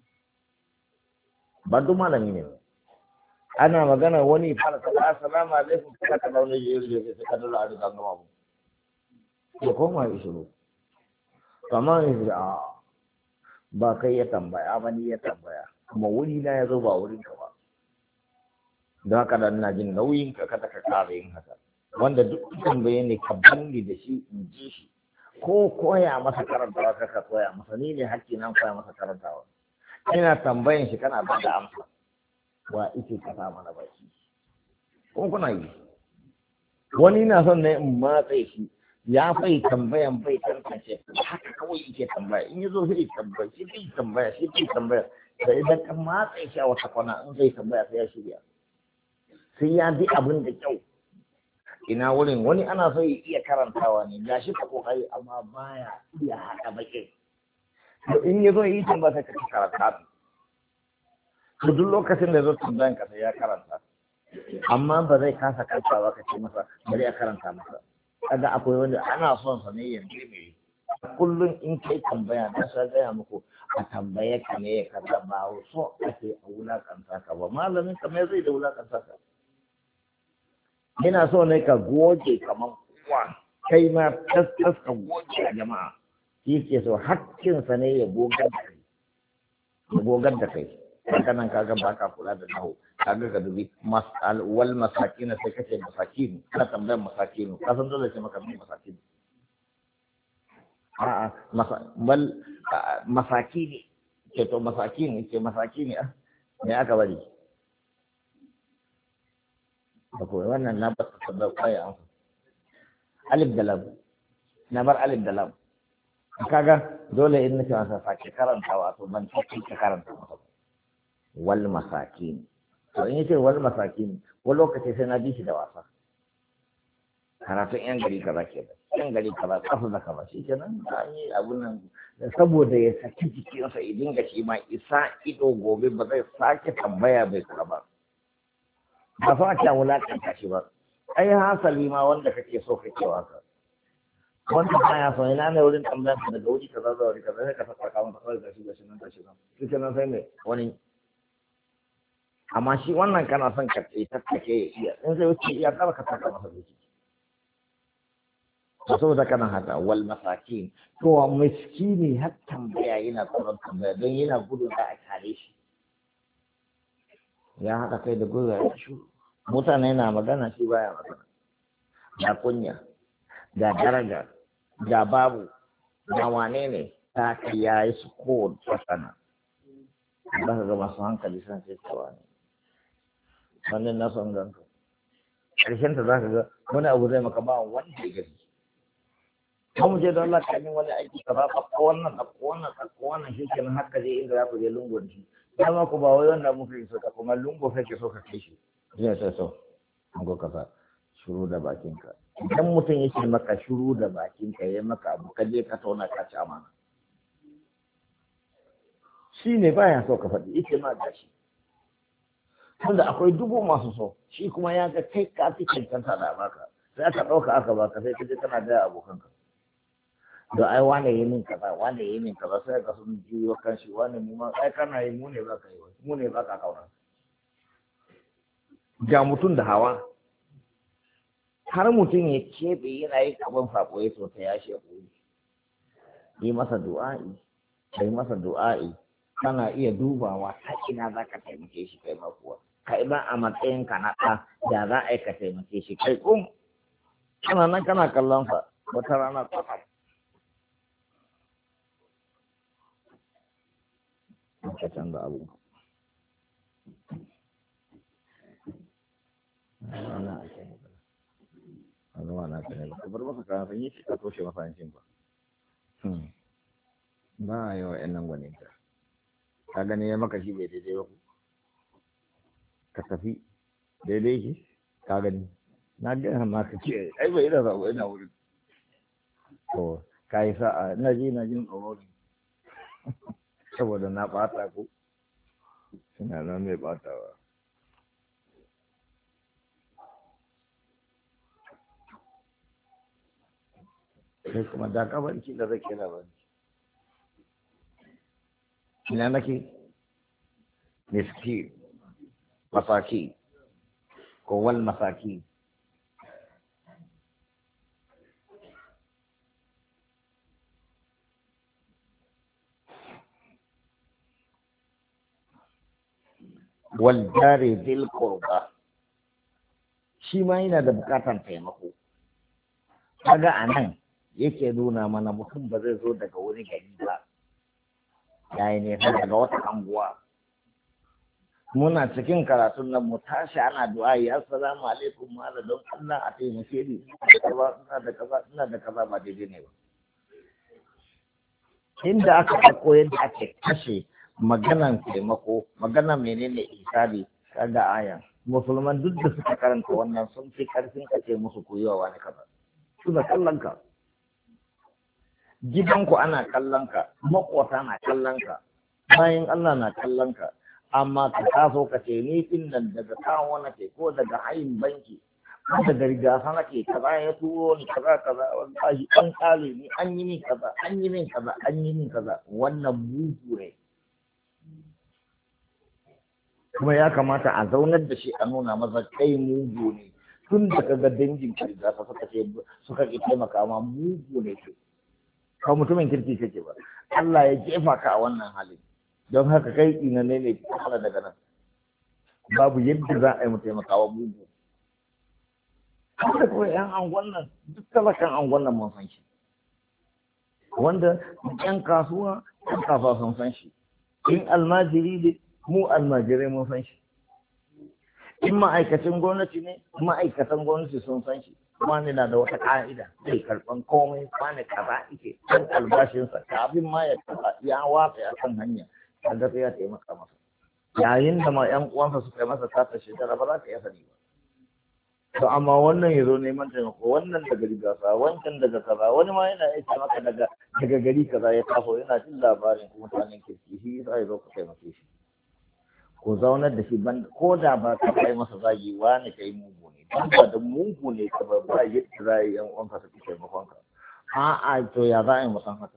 Speaker 1: ba duk malami ne ana magana wani fara kala assalamu alaikum kada ka dauna yi yi ka dole a riga gama mu ya koma ya shiru kamar ne a ba kai ya tambaya ba ni ya tambaya kuma wuri na ya zo ba wurin ka ba don haka da ina jin nauyin ka kada ka kara yin haka wanda duk tambaye ne ka banni da shi in ji shi ko koya masa karantawa ka ka koya masa ni ne hakki nan koya masa karantawa ina tambayin shi kana ba da amsa wa ike ka sa mana baki ko kuna yi wani na son ne in matse shi ya fai tambayan bai tantance haka kawai yake tambaya in yazo sai tambaya shi bai tambaya shi bai tambaya da idan ka matse shi a wata kwana in zai tambaya sai ya shirya sai ya bi abin da kyau ina wurin wani ana so ya iya karantawa ne ga shi ka kokari amma baya iya haɗa baƙin to in ya zo yi tambaya sai ka ci karanta to duk lokacin da zo tambayan ka sai ya karanta amma ba zai kasa kantawa ka ce masa bari a karanta masa kaga akwai wanda ana son sa ne yanzu ne kullum in kai tambaya na sa gaya muku a tambaye ka ne ka ga ba so ake a wulakanta ka ba malamin ka mai zai da wulakanta ka ina so ne ka goge kaman kuwa kai ma tas tas ka goge a jama'a shi ke so hakkinsa ne ya gogar da kai ya gogar da kai haka nan kaga ba ka kula da nahu kaga ka dubi mas'al wal masakin sai kace masakin ka tambayar masakin ka san dole sai maka masakin a'a bal masakini ce to masakini ce masakini ah me aka bari ko wannan na ba ta da kai an alif da lam na bar alif da lam kaga dole in nake masa sake karantawa to ban take ka karanta masa wal masakin to in yace wal masakin wani lokaci sai na ji shi da wasa karatun yan gari kaza ke da yan gari kaza kafa da kaza shi kenan an yi abun nan saboda ya saki jikinsa ya dinga shi ma isa ido gobe ba zai sake tambaya bai kula ba ba fa ta wulakanta shi ba ai hasali ma wanda kake so kake wasa wanda baya so ina ne wurin tambayar ka daga wuri kaza zuwa wuri kaza sai ka saka kawun kawai gashi gashi nan gashi nan shi kenan sai ne wani amma shi wannan kana son ka ce tattake ya iya in zai wuce iya kar ka saka masa zuci to saboda kana haka wal masakin to miskini har tambaya yana tsoron tambaya don yana gudun da a kare shi ya haɗa kai da gwiwa ya shi mutane na magana shi baya magana ga kunya ga daraja ga babu ga wane ne ta ya yi su ko tsana ba ka ga masu hankali san sai tsawa ne wannan na son ganka ƙarshen ta za ka ga wani abu zai maka ba wanda ya gani ko mu je don Allah ka wani aiki ka ba ko wannan ko wannan ko wannan shi kenan haka je inda za ku je lungun shi dama ku ba wai wannan muke so ka kuma lungo kake so ka kai shi zai sai so lungo kaza shuru da bakinka idan mutum yake maka shuru da bakinka yayi maka abu ka je ka tauna ka ci amana shi ne baya so ka faɗi yake ma gashi tunda akwai dubu masu so shi kuma ya ga kai ka fi cancanta da baka sai aka ɗauka aka baka sai ka je kana gaya abokanka da ai wane yi min kaza wane yi min kaza sai ka sun juyo kan shi wane mu ma ai kana yi mu ne ba ka yi mu ne ba ka kauna ga mutum da hawa har mutum ya keɓe yana yi kaban sako ya so ta yashi ya koyi yi masa du'a'i kai masa du'a'i kana iya dubawa ta ina za ka taimake shi kai makuwa kai ba a matsayin ka na ɗa da za a yi ka taimake shi kai kum kana nan kana kallon sa wata rana kwakwam ka canza abu ana ake a zama na ka ne ba ka bar masa kayan sanyi shi ka toshe masa hancin ba ba a yi wa ƴan nan gwanin ka ka gani ya maka shi bai daidai ba ku ka tafi daidai shi ka gani na gina ma ka ce ai bai da zaɓo ina wurin to ka yi sa'a ina ji ina jin tsoro ne saboda na ɓata ku suna nan mai ɓatawa sai kuma da kabarki da zake da bani ina nake miski masaki ko wal masaki wal jari dil qurba shi ma yana da bukatan taimako kaga anan yake nuna mana mutum ba zai zo daga wani gari ba yayi ne daga wata anguwa muna cikin karatun nan mu tashi ana du'a ya assalamu alaikum mala don Allah a taimake ni ina da kaza ina da kaza ba daidai ne ba inda aka ɗauko yadda ake kashe maganan taimako maganan menene isali kaga ayan musulman duk da suka karanta wannan sun fi karfin kace musu koyewa wani kaza suna kallon ka gidanku ana kallon ka makwata na kallon ka bayan Allah na kallon ka amma ka taso ka ce ni din nan daga kawo nake ko daga hayin banki ko daga rigasa nake kaza ya turo ni kaza kaza wallahi an kale ni an yi min kaza an yi min kaza an yi min kaza wannan bugu ne kuma ya kamata a zaunar da shi a nuna masa kai mugu ne tun da kaga dangin ka da suka ce suka ki taimaka ma mugu ne ke ka mutumin kirki kake ba Allah ya jefa ka a wannan halin don haka kai ina ne ne kuma daga nan babu yadda za a yi mu taimaka wa mugu haka kawai yan angon nan duk talakan angon nan mun san shi wanda yan kasuwa yan kasuwa sun san shi in almajiri ne mu almajirai mun san shi in ma'aikacin gwamnati ne ma'aikatan gwamnati sun san shi wani na da wata ka'ida zai karɓan komai wani kaza ike ɗan albashinsa kafin ma ya taɓa ya watsa a kan hanya kaga sai ya taimaka masa yayin da ma ƴan uwansa suka yi masa tata shekara ba za ka iya sani ba to amma wannan ya zo neman taimako wannan daga rigasa wancan daga kaza wani ma yana aiki maka daga daga gari kaza ya taso yana jin labarin kuma mutanen kirki shi yasa ya zo ka taimake shi ko zaunar da shi ban ko da ba ka kai masa zagi wani kai mugu ne dan ba da mugu ne ka ba ba yadda za a yi yan uwanka su kai makon ka a'a to ya za a yi musan haka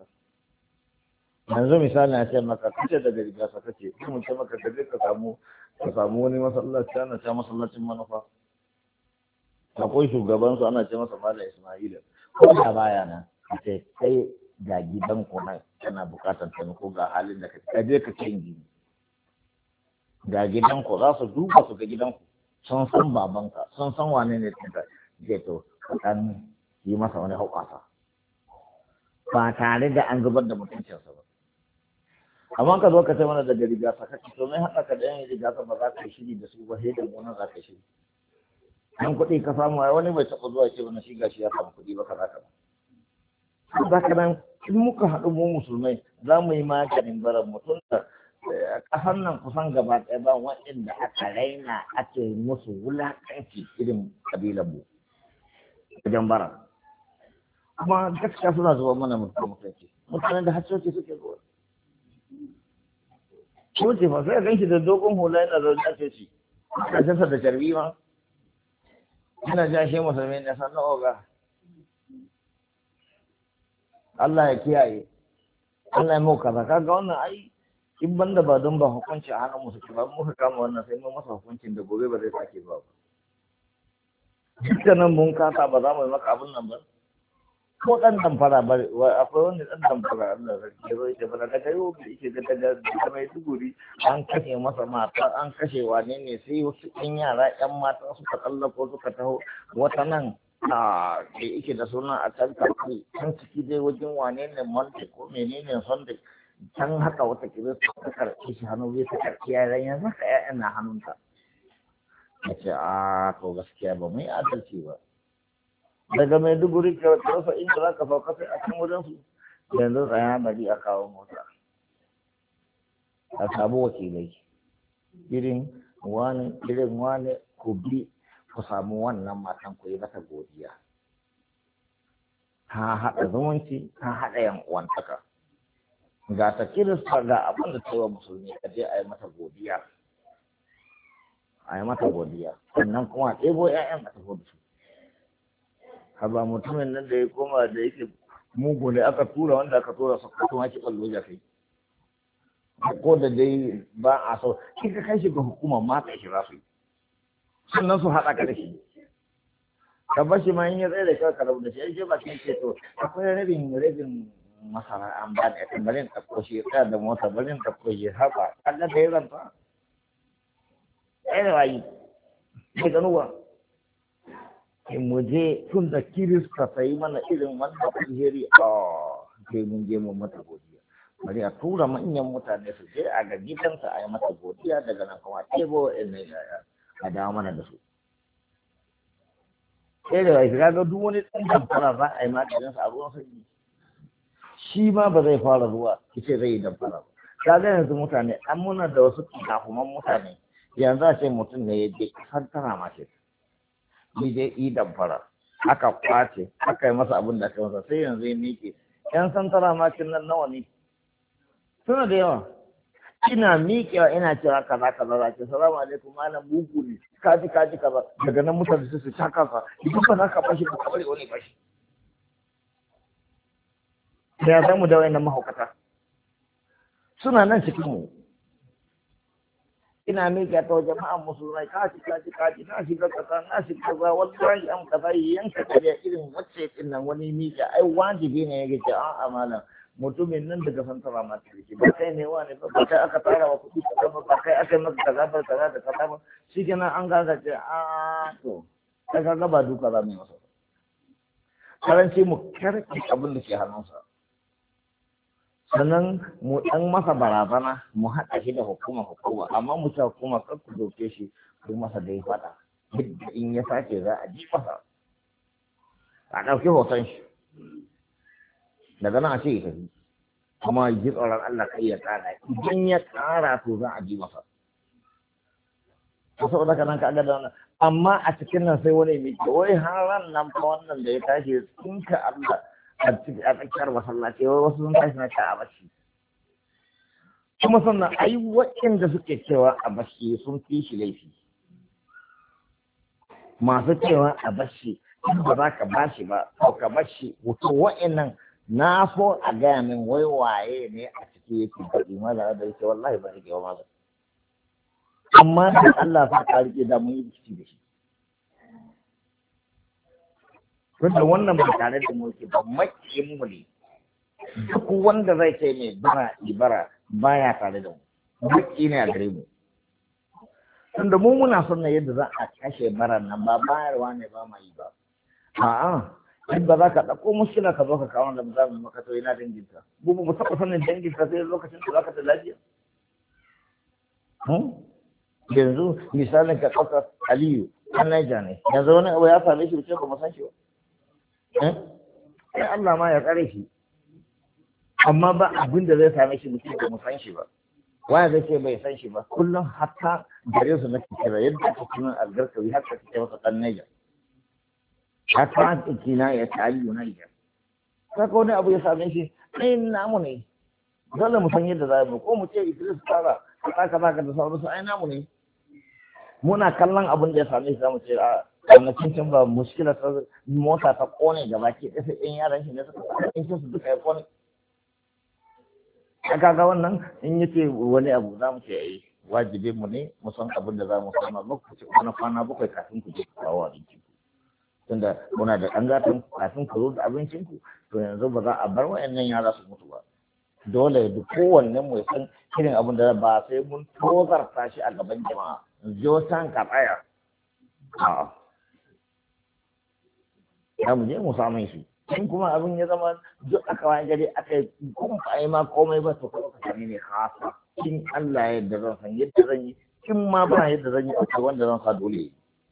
Speaker 1: yanzu misali na ce maka kace daga riga sa kace sai mun ce maka kaje ka samu ka samu wani masallaci ana ce masallacin manufa akwai shugaban su ana ce masa Malam Isma'ila ko da baya nan kace kai ga gidan ku nan kana bukatar taimako ga halin da kake kaje ka ce gini ga gidanku za su duba su ga gidanku sun san babanka sun san wane ne tunta je to kan yi masa wani hauƙasa ba tare da an zubar da mutuncinsa ba amma ka zo ka ce mana daga rigasa kake to mai haɗa ka da yan rigasa ba za ka yi shiri da su ba sai da gona za ka shiri an kuɗi ka samu wani bai taɓa zuwa ce wani shi gashi ya samu kuɗi ba ka za ka ba za ka nan in muka haɗu mu musulmai za mu yi maganin baran mutum da ƙasar nan kusan gaba ɗaya ba waɗanda aka raina ake musu wulaƙanci irin ƙabilar mu wajen bara kuma gaskiya suna zuwa mana mutum mutunci mutanen da haccoci suke zuwa coci fa sai gan shi da dogon hula yana zaune a coci kashinsa da carbi ma yana ja shi musulmi ne sannan oga Allah ya kiyaye Allah ya mu kaza kaga wannan ai in banda ba don ba hukunci a hannun musu ba muka kama wannan sai mun masa hukuncin da gobe ba zai sake zuwa ba dukkanin mun kasa ba za mu yi maka abin nan ba ko dan damfara ba akwai wani dan damfara Allah sarki ya zo ya fara daga yau da yake da daga da mai duguri an kashe masa mata an kashe wane ne sai wasu ɗan yara ƴan mata suka tsallako suka taho wata nan a da yake da suna a can karfi can ciki dai wajen wane ne monte ko menene sunday can haka wata kira ta karɓe shi hannu bai ta karɓi yaran yanzu haka ƴaƴan na hannunta ya ce a to gaskiya ba mai adalci ba daga mai duguri ka rasa inda za ka sauka sai a can wajen su yanzu tsaya bari a kawo mota a samu wakilai irin wani irin wani ku bi ku samu wannan matan ku yi mata godiya ta haɗa zumunci ta haɗa yan uwantaka ga ta kirista ga abin da ta yi wa musulmi a je a yi mata godiya a yi mata godiya sannan kuma a ɗebo 'ya'yan a tafi da su haba mutumin nan da ya koma da yake mugu ne aka tura wanda aka tura su kuma ki ballo ya kai ko da dai ba a so kika kai shi ga hukuma ma kai shi za su yi sannan su haɗa ka da shi ka bar shi ma in ya tsaye da kai ka rabu da shi ai ba kin ce to akwai rabin rabin masara an ba da barin ta ko shi tsaya da mota barin ta ko shi haka kaga da yaran ta ai wai mai ganuwa in mu je tun da kirista ta yi mana irin wannan alheri a sai mun je mu mata godiya bari a tura manyan mutane su je a ga gidansa a yi mata godiya daga nan kuma tebo in ne a dawo mana da su sai da wai ga duk wani ɗan damfara za a yi maganin sa a ruwan sanyi shi ma ba zai fara zuwa kice zai yi damfara ba kaga yanzu mutane an muna da wasu kafuman mutane yanzu a ce mutum ne ya je kasar tana ma ce ni dai yi damfara aka kwace aka yi masa abin da aka masa sai yanzu ya miƙe yan santara makin nan nawa ne suna da yawa ina miƙewa ina cewa kaza kaza za ce salamu alaikum malam bugu ne kaji kaji kaza daga nan mutane su ta kafa idan ba za ka bashi ba kawai wani bashi da ya zamu da wayannan mahaukata suna nan cikin mu ina miƙa ta jama'an musulmai kaji kaji kaji na shiga kasa na shiga kaza wallahi an kaza yanka kariya irin wacce din nan wani miƙa ai wajibi ne yake ce a amana mutumin nan daga santara ma tarki ba kai ne wani ba kai aka tara wa kuɗi kaza ba ba kai aka maka kaza ba kaza da kaza ba shikenan an gaza ce a to kai kaga ba duka za mu yi masa karanci mu karki abin da ke hannunsa sannan mu ɗan masa barazana mu haɗa shi da hukuma hukuma amma mu ta hukuma kar ku doke shi ku masa da ya faɗa duk in ya sake za a ji masa a ɗauki hoton shi daga nan a ce ya tafi kuma ji tsoron Allah kai ya ƙara idan ya ƙara to za a ji masa saboda kana ka ga da wannan amma a cikin nan sai wani mai wai haran nan fa wannan da ya tashi tsinka Allah a tsakiyar masallaci wai wasu sun tashi na ta a bashi kuma sannan ai waɗanda suke cewa a bashi sun fi shi laifi masu cewa a bashi in ba za ka bashi ba to ka bashi wato waɗannan na so a gaya min wai waye ne a ciki yake faɗi mala da yake wallahi ba rike wa maza amma da Allah fa ka rike da mun yi rikici da shi wanda wannan ba tare da mulki ba makiyin mu ne duk wanda zai ce mai bara ibara baya tare da mu maki ne a gare mu tunda mu muna son na yadda za a kashe baran nan ba bayarwa ne ba mai ba a'a in ba za ka ɗauko muskila ka zo ka kawo da za mu maka to ina danginka mu ba mu taɓa sanin danginka sai lokacin da za ka da lafiya yanzu misalin ka ɗauka Aliyu an Naija ne yanzu wani abu ya same shi wuce ba mu san shi ba sai Allah ma ya tsare shi amma ba abin da zai same shi mutum da mu san shi ba waya zai ce bai san shi ba kullum hatta gare su na kira yadda ake sunan algarkawi haka kake masa ɗan Niger hatta kina ya ta ayyu Niger saka wani abu ya same shi ɗayan namu ne dole mu san yadda za mu ko mu ce Idris fara kaza kaza ka da sauransu ai namu ne muna kallon abin da ya same shi zamu ce a kwanakin can ba muskila ta mota ta kone gaba ke ɗasa ɗin yaran shi ne suka in su duka ya kone a kaga wannan in yace wani abu za mu ce ai wajibi mu ne mu san abin da za mu sama muku ce kwana kwana bakwai kafin ku je ku kawo abincin ku tunda muna da ɗan gatan kafin ku zo da abincin ku to yanzu ba za a bar wayannan yara su mutu ba dole da kowanne mu ya san irin abin da ba sai mun tozarta shi a gaban jama'a jo san ka tsaya a'a ya mu je mu samu shi in kuma abin ya zama duk aka wani gari aka yi kuma ba yi ma komai ba to kuma ka sami ne hasa in Allah ya yarda zan san yadda zan yi in ma ba yadda zan yi akwai wanda zan sa dole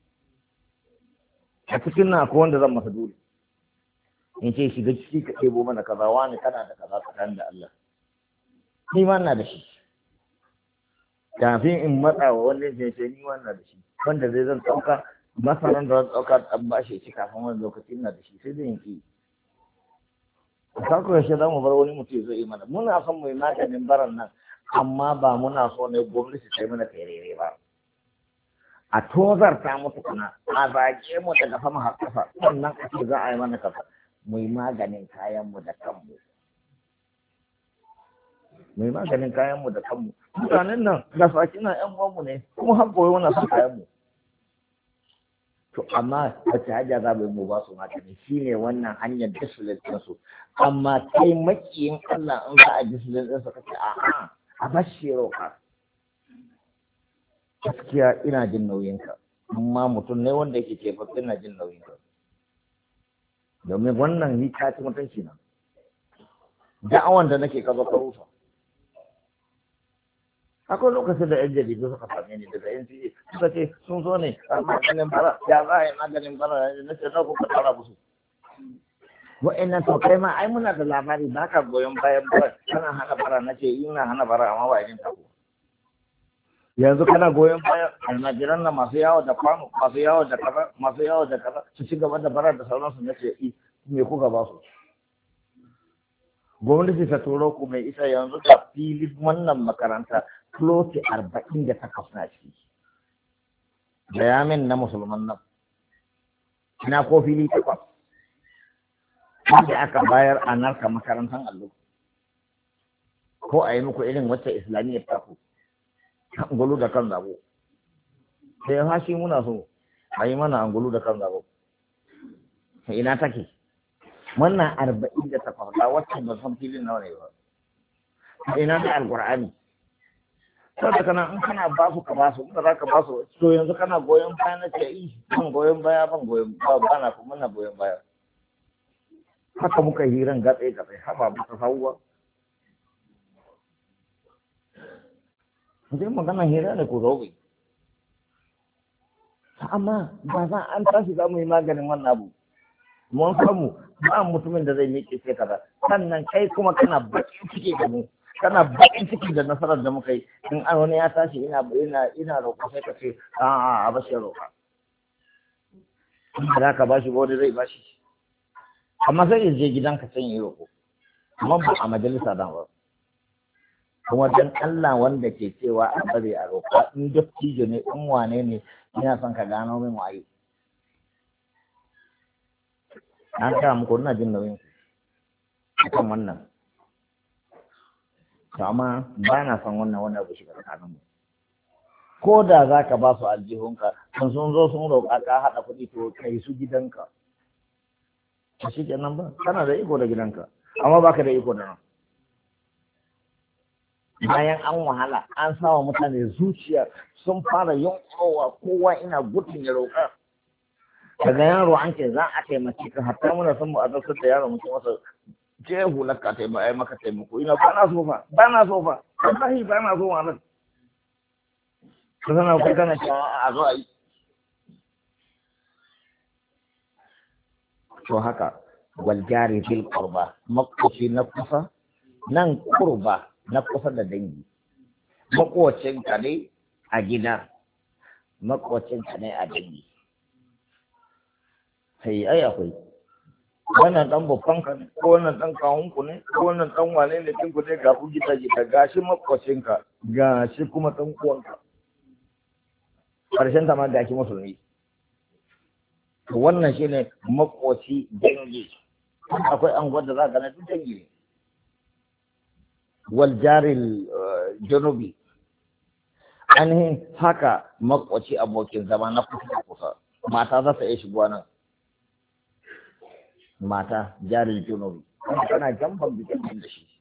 Speaker 1: a cikin na akwai wanda zan masa dole in ce shiga ciki ka ɗebo mana kaza wani kana da kaza tsakanin da Allah ni ma na da shi kafin in matsa wa wanda ya ce ni ma na da shi wanda zai zan ɗauka masaran da zan ɗauka an ba shi ci kafin wani lokaci na da shi sai zai yanki sako yaushe za mu bar wani mutum zai yi mana muna son mu yi maganin baran nan amma ba muna so ne gwamnati ta yi mana kairere ba a tozarta mutu kuna a zage mu daga sama har kafa sannan ake za a yi mana kafa mu yi maganin kayanmu da kanmu mu yi maganin kayanmu da kanmu mutanen nan ga saki na yan uwanmu ne kuma har gobe muna son kayanmu to amma wace hajja za mu yi mu ba su magani shine wannan hanyar discipline su amma kai makiyin Allah in za a discipline ɗinsa kace a'a a bashi roƙa gaskiya ina jin nauyinka amma mutum ne wanda yake ce fa ina jin nauyinka domin wannan ni ta ci mutunci na da'awan da nake kaza ka rusa akwai lokacin da yan jaridu suka same ni daga yan C A suka ce sun zo ne a maganin bara ya za a yi maganin bara na ce na kuka tara musu wa'annan to kai ma ai muna da labari ba ka goyon bayan bara kana hana bara na ce ina hana bara amma ba yin tako yanzu kana goyon bayan almajiran na masu yawo da kwano masu yawo da kaza masu yawo da kaza su ci gaba da bara da sauransu na ce i me kuka ba su gwamnati ta turo ku mai isa yanzu ta fili wannan makaranta floti arba'in da takwas na ciki bayamin na musulman nan ina ko fili takwas wanda aka bayar a narka makarantar allo ko a yi muku irin wacce islamiyyar taku angulu da kan zabo sai ya fashi muna so a yi mana angulu da kan zabo ina take wannan arba'in da takwas ba wacce ba san filin nawa ne ba ina da alqur'ani saboda kana in kana ba su ka ba su ba za ka ba su to yanzu kana goyon baya na ce yi ban goyon baya ban goyon ba ba na kuma na goyon baya haka muka hiran gatse gatse haba ba ta sauwa sai magana hira ne ko zobe amma ba za an tashi za mu yi maganin wannan abu mun samu ba mutumin da zai miƙe sai kaza sannan kai kuma kana bakin ciki da mu kana bakin ciki da nasarar da muka yi in an wani ya tashi ina ina ina roƙo sai ka ce a a a bashi roƙa za ka bashi wani zai bashi amma sai ya je gidanka can yi roƙo amma ba a majalisa dan ba kuma dan Allah wanda ke cewa a bari a roƙa in dattijo ne in wane ne ina son ka gano min waye an ta muku ina jin nauyin akan wannan to amma ba na son wannan wannan abu shiga tsakanin mu ko da za ka ba su aljihunka sun sun zo sun roƙa ka haɗa kuɗi to kai su gidanka a shi kenan ba kana da iko da gidanka amma baka da iko da nan bayan an wahala an sawa mutane zuciya sun fara yunƙurowa kowa ina gudun ya roƙa daga yaro an ce za a taimake ka hatta muna son mu a zartar da yaro mutum wasa je hular ka taimaka ai maka taimako ina ba na so fa ba na so fa wallahi ba na so wannan ka sana kai kana cewa a zo a yi to haka wal jari fil qurba makoci na kusa nan qurba na kusa da dangi makocinka ne a gida makocinka ne a dangi sai ai akwai wannan dan babban ka ne ko wannan dan kawun ku ne ko wannan dan wane ne kin ku ne ga ku gida gida gashi makocinka gashi kuma dan uwanka karshen ta ma gashi musulmi wannan shine makoci dangi akwai an gwada za ka na duk dangi ne wal jaril janubi ainihin haka makwaci abokin zama na kusa kusa mata za ta iya shigowa nan mata jaril janubi wanda kana jamban bijan da shi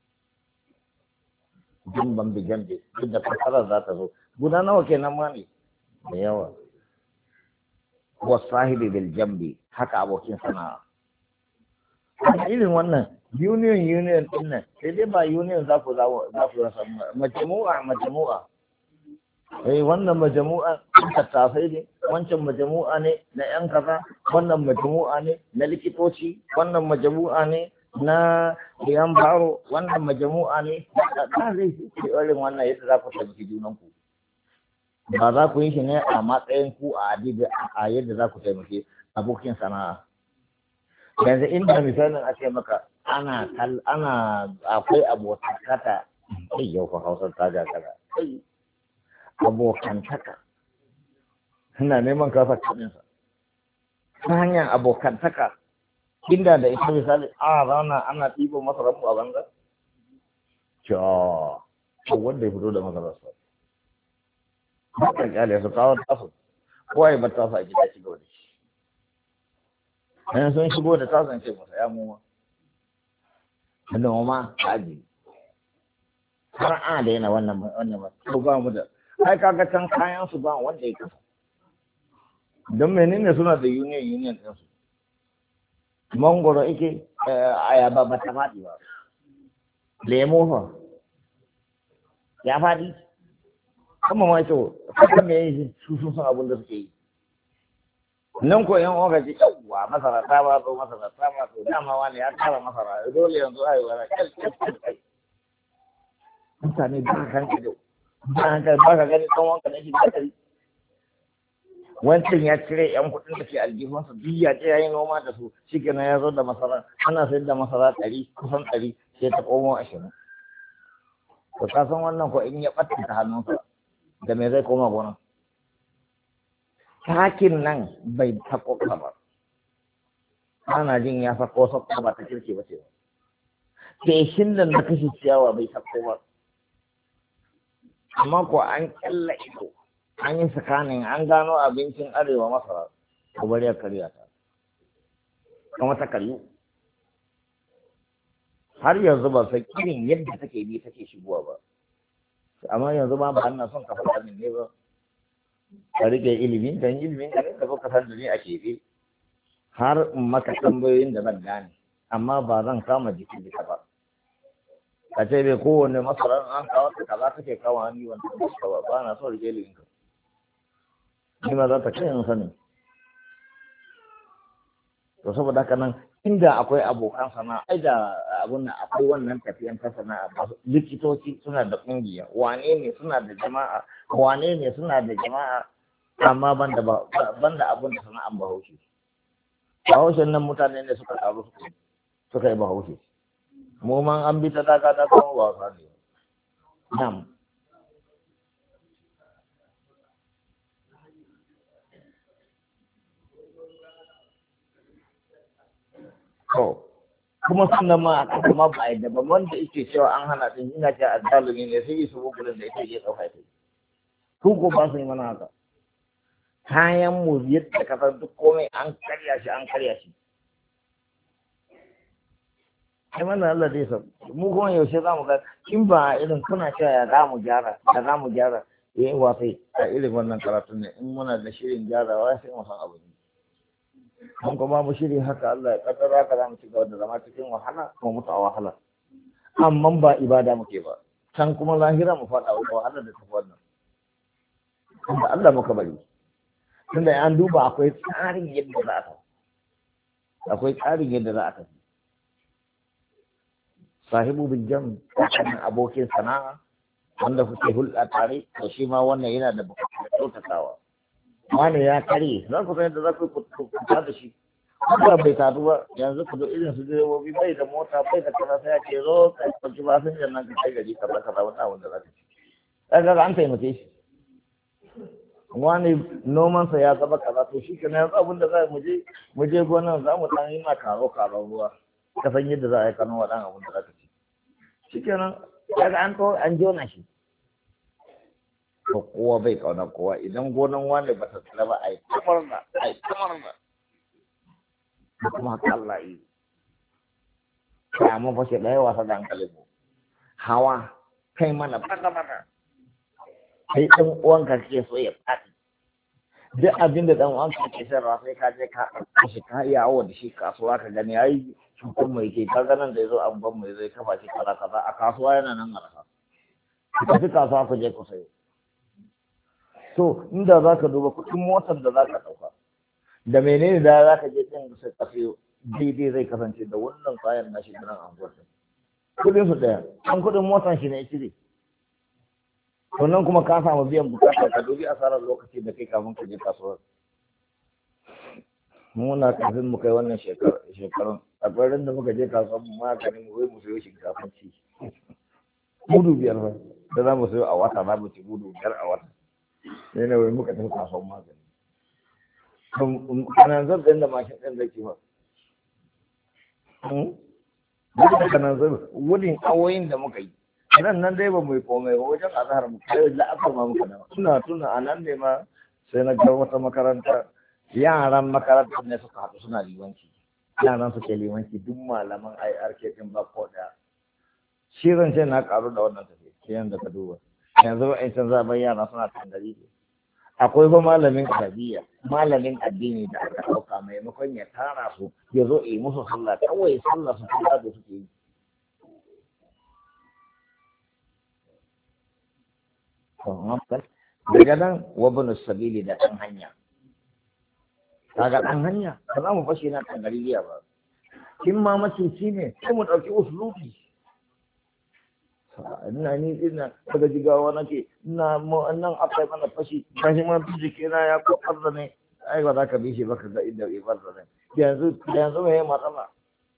Speaker 1: jamban bijan da duk da kasarar za ta zo guda nawa kenan ma ne da yawa wasahibi bil jambi haka abokin sana'a irin wannan union union din nan sai dai ba union za ku za ku rasa majmu'a majmu'a eh wannan majmu'a tattafai ne wancan majmu'a ne na yan kaza wannan majmu'a ne na likitoci wannan majmu'a ne na yan baro wannan majmu'a ne da zai ce irin wannan yadda za ku tabbaki junan ku ba za ku yi shi ne a matsayin ku a adibi a yadda za ku taimake abokin sana'a yanzu inda misalin a ce maka ana ana akwai abokantaka kai yau fa hausar ta ga kaza abokantaka ina neman kafa cikin sa ta hanyar abokantaka inda da ita misali a rana ana ɗibo masarar mu a banza to wanda ya fito da masarar sa ba ka kyale su kawo tasu kowa ya bar tasu a gida ci gaba da shi sun shigo da tasan ce masa ya muma da noma aji har a da yana wannan wannan ba ko ba mu da ai kaga can kayan su ba wanda ya kasa don menene suna da union union din su mangoro yake ayaba ba ta faɗi ba lemo fa ya faɗi kuma ma ito kuma me yi su sun san abin da suke yi nan ko yan oga ji yawwa masara ta ba zo masara ta ba zo dama wani ya tara masara dole yanzu ai wala kal kal mutane ba kan ido ba ka ba ka gani kan wanka ne shi da kai wancan ya cire yan kudin da ke aljihunsa duk ya ce yayin noma da su shikenan ya zo da masara ana sayar da masara ɗari kusan ɗari sai ta komo ashirin to ka san wannan ko in ya ɓatta ta hannunsa da me zai koma gona takin nan bai tako ka ba ana jin ya sako sako ba ta kirke ba ce ba feshin da na kashe ciyawa bai sako ba amma ko an kyalla ido an yi tsakanin an gano abincin arewa masara ko bari ya karya ta kuma ta karyu har yanzu ba san irin yadda take bi take shigowa ba amma yanzu ba ba ina son ka faɗa min ne ba ka rike ilimin dan ilimin ka ne da ka san da ni a keɓe har in maka tambayoyin da zan gane amma ba zan kama jikin jika ba ka ce bai kowane masarar an kawo ta kaza take kawo hannu wanda ba ba na so rike ilimin ka ni ma za ta kai in sani to saboda haka nan inda akwai abokan sana'a ai da abun nan akwai wannan tafiyan ta sana'a likitoci suna da kungiya wane ne suna da jama'a wane ne suna da jama'a amma banda ba banda abun da sana'an bahaushe bahaushen nan mutane ne suka taru suka suka yi bahaushe mu man an bi ta daga da kuma ba sa ne nam to kuma sannan ma a kasa ma ba a yadda ba wanda yake cewa an hana din ina ce a zalumi ne sai su bukulin da yake je ɗauka ta ku ko ba su yi mana haka kayan mu yadda kasar duk komai an karya shi an karya shi ai wannan Allah dai sa mu kuma yaushe za mu ga in ba irin kuna cewa ya za mu gyara ya za mu gyara eh wasai a irin wannan karatun ne in muna da shirin gyarawa sai mu san abu ne an kuma mu shiri haka Allah ya kaddara haka za mu ci gaba da zama cikin wahala kuma mutu a wahala amma ba ibada muke ba can kuma lahira mu faɗa wa wahala da tafi wannan tunda Allah muka bari tunda an duba akwai tsarin yadda za a tafi akwai tsarin yadda za a tafi sahibu bil jam abokin sana'a wanda kuke hulɗa tare to shi ma wannan yana da bukatar kyautatawa. Wani ya kare za ku san yadda za ku kuta da shi. Kuma bai tadu ba yanzu ku zo irin su direbobi bai da mota bai da kaza sai ya ce zo ka ɗauki fasinjan nan ka kai gari kaza kaza wani abin da za ka ci. Kaga an taimake shi. Wani nomansa ya zama kaza to shi kenan yanzu abin da za mu je mu je gonan za mu ɗan yi ma karo karo ruwa ka san yadda za a yi kano wa ɗan abin da za ka ci. Shi kenan kaga an to an jona shi. To kowa bai kauna kowa idan gonan wani ba ta tsira ba a yi kamar da a yi kamar da. Kuma haka Allah yi. Kamun fashe ɗaya wasa da hankalin mu. Hawa kai mana baka mana. Kai ɗan uwanka ke so ya faɗi. Duk abin da ɗan uwanka ke sayarwa sai ka je ka kashe ka yawo da shi kasuwa ka gani ai cutar mai ke ka ganin da ya zo an ban mai zai kafa shi kaza kaza a kasuwa yana nan arha. Ka tafi kasuwa ku je ku sayo. To inda za ka duba kuɗin motar da za ka ɗauka da menene da za ka je ɗin sai ka sayo daidai zai kasance da wannan kayan nashi da nan anguwar ɗin. Kuɗin su ɗaya an kuɗin motar shi ne ya cire. Sannan kuma ka samu biyan bukata ka dubi asarar lokaci da kai kafin ka je kasuwar. Muna kafin mu kai wannan shekarun a ɓarin da muka je kasuwar mu maganin mu wai mu sayo shinkafin ci. Mudu biyar ba da za mu sayo a wata za mu ci mudu biyar a wata. Sai na wai muka tafi kasuwar magani. Kanan zan ɗin da mashin ɗin zai ci ba. Duk da kanan zan wurin awoyin da muka yi. Nan nan dai ba mu yi komai ba wajen azhar mu kai la'asar ma muka dawo. Tuna tuna a nan ne ma sai na ga wata makaranta yaran makarantar ne suka haɗu suna limanci. Yaran suke limanci duk malaman I R K ɗin ba ko ɗaya. Shi zan ce na ƙaru da wannan tafiya sai yanzu ka duba. Yanzu ba in can zaɓen yara suna tangari ne. Akwai ba malamin arabiya malamin addini da aka ɗauka maimakon ya tara su ya zo yi musu sallah kawai sallah su kula da suke yi. Daga nan wabin sabili da ɗan hanya. Kaga ɗan hanya ba za mu fashe na tangariya ba. Kin ma macuci ne sai mu ɗauki usulubi. Ina ni ina daga jigawa nake ina nan akwai mana fashi fashi ma jiki na ya ko farza ne ai ba za ka bi shi ba ka ga inda ya farza ne yanzu yanzu me matsala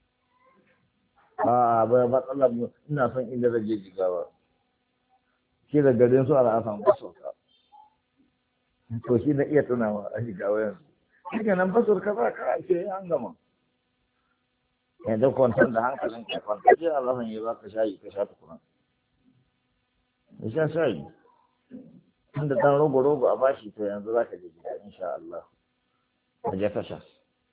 Speaker 1: a ba matsala ina son inda zan je jigawa shi da garin su ala asan basurka to shi na iya tunawa a jigawa yanzu shi ke nan basurka za ka ce an gama yanzu kwantar da hankalin ka kwantar ce Allah san yi ba ka shayi ka sha tukuna ya sha shayi tunda dan rogo rogo a bashi to yanzu za ka je gida insha Allah ka je ka sha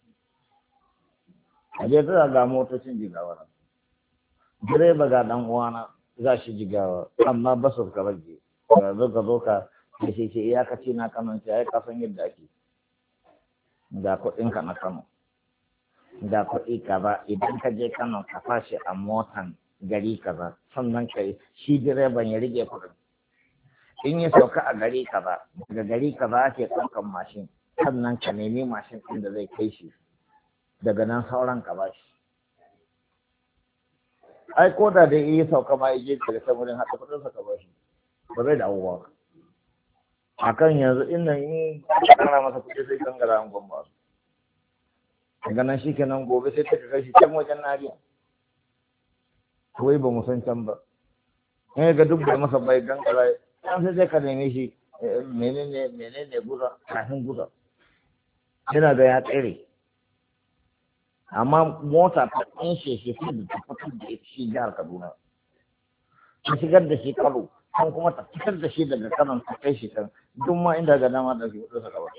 Speaker 1: a je ta ga motocin jigawa direba ga dan uwana za shi jigawa amma ba su ka rage yanzu ka zo ka da shi ce iyakaci na Kano ce ai ka san yadda ake ga kuɗin ka na Kano ga kuɗi kaza idan ka je Kano ka fashi a motan gari kaza sannan kai shi direban ya rike kuɗin in ya sauka a gari kaza daga gari kaza ake ɗaukan mashin sannan ka nemi mashin ɗin da zai kai shi daga nan sauran ka ba shi ai ko da dai iya sauka ma ya je daga samurin haɗa kuɗin sa ka ba shi ba zai dawo ba akan yanzu inda in kara masa kuɗi sai kan gara an gwamba daga nan shi kenan gobe sai ta kai shi can wajen nariya wai ba mu san can ba in ga duk da masa bai gangara an sai sai ka neme shi menene menene guza kafin guza yana ga ya tsere amma mota ta ɗinshe shi sai da ta fitar da shi jihar Kaduna ta shigar da shi Kano kan kuma ta fitar da shi daga Kano ta kai shi kan duk ma inda ga dama da shi wadda saka ba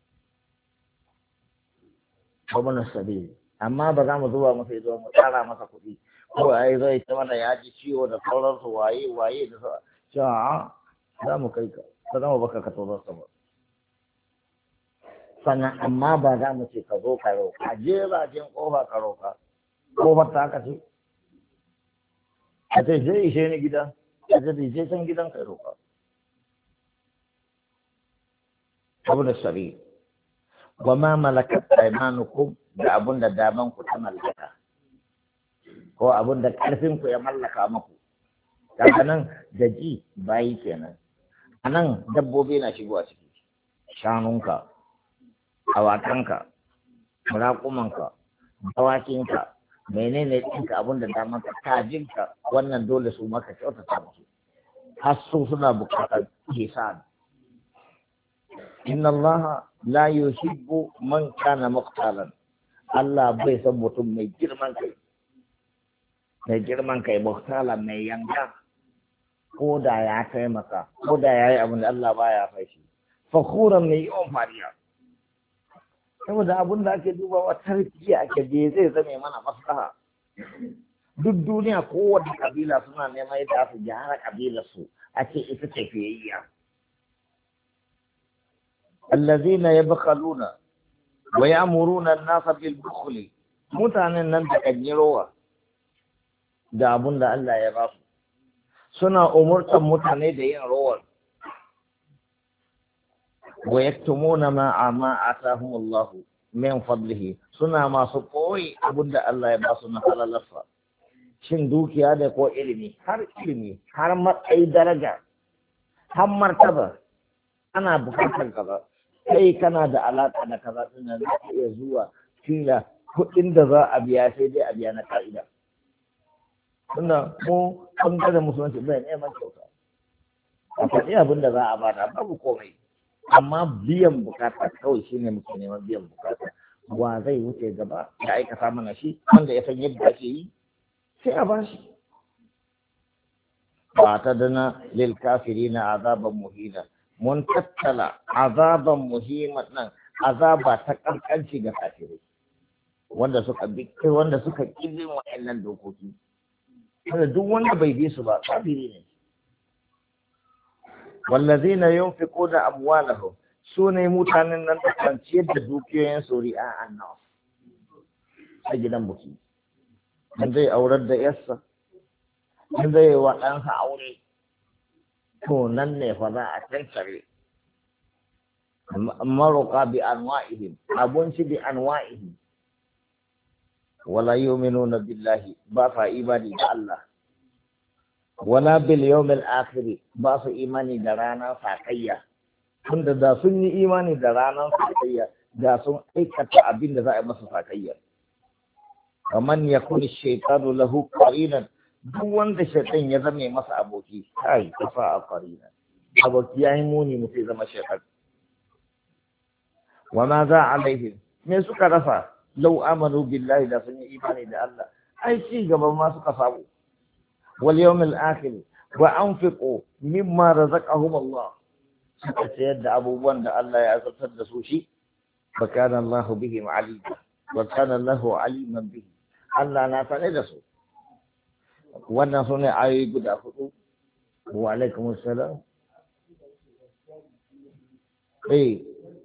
Speaker 1: babban sabili amma ba za mu zuba masa ido mu tsara masa kuɗi ko ai zai ta mana ya ji ciwo da sauransu waye waye da sa cewa za mu kai ka ba za mu baka ka tsoron sa ba sannan amma ba za mu ce ka zo ka roƙa je bakin ƙofa ka roƙa ƙofar ta haka ce a ce je ishe ni gida a ce je can gidan ka roƙa abu da shari wa ma malakat aymanukum da abun da daman ku ta mallaka ko abun da ƙarfin ku ya mallaka muku daga nan da ji bayi kenan a nan dabbobi na shigowa ciki shanunka awakanka raƙumanka dawakinka menene ɗinka abin da damar ka kajinka wannan dole su maka kyautata musu har su suna buƙatar ihsan inna allaha la yuhibbu man kana muqtalan Allah bai san mutum mai girman kai mai girman kai muqtalan mai yanka ko da ya taimaka ko da ya yi abin da Allah baya fashi fakhuran mai yawan fariya saboda abin da ake dubawa tarbiyya ake je zai zame mana maslaha duk duniya kowace kabila suna neman yadda su gyara kabilar su a ce ita ce fiyayya allazina yabkhaluna wa ya'muruna an-nasa bil bukhli mutanen nan da kanyirowa da abin da Allah ya ba su suna umurtan mutane da yin rawar wa yaktumuna ma ma atahum Allah min fadlihi suna masu koyi abinda Allah ya ba su na halalarsa shin dukiya da ko ilimi har ilimi har matsayi daraja har martaba ana bukatar kaza kai kana da alaka da kaza din nan zaka iya zuwa kila kuɗin da za a biya sai dai a biya na ka'ida tunda mu ɓangaren musulunci bai neman kyauta a faɗi abin da za a bada babu komai amma biyan bukata kawai shine muke neman biyan bukata wa zai wuce gaba ya aikata mana shi wanda ya san yadda ake yi sai a ba shi ba ta dana lil kafirina azaban muhina mun tattala azaban muhimman nan azaba ta kankanci ga kafirai wanda suka bi wanda suka kibin wa'annan dokoki kada duk wanda bai bi su ba kafiri ne wallazina yunfiquna amwalahum sune mutanen nan da kan ciyar da dukiyoyin su ri'a annas a gidan buki in zai aurar da yarsa in zai wa ɗansa aure to nan ne fa za a tankare maroka bi anwa'ihim abunci bi anwa'ihim wala yu'minuna billahi ba fa imani da Allah wala bil yawmil akhir ba su imani da ranar sakayya tunda da sun yi imani da ranar sakayya da sun aikata abin da za a yi masa sakayya kaman yakun shaytanu lahu qarinan duk wanda shaytan ya zame masa aboki kai kafa a qarinan aboki yayi muni mutai zama shaytan wa ma za alaihim me suka rasa lau amanu billahi da sun yi imani da Allah ai ci gaban ma suka samu wal yawmil akhir wa anfiqu mimma razaqahum Allah suka sayar da abubuwan da Allah ya azurtar da su shi fa kana Allah bihim alim wa kana Allah aliman bihi Allah na sane da su wannan sune ayoyi guda hudu wa alaikum assalam eh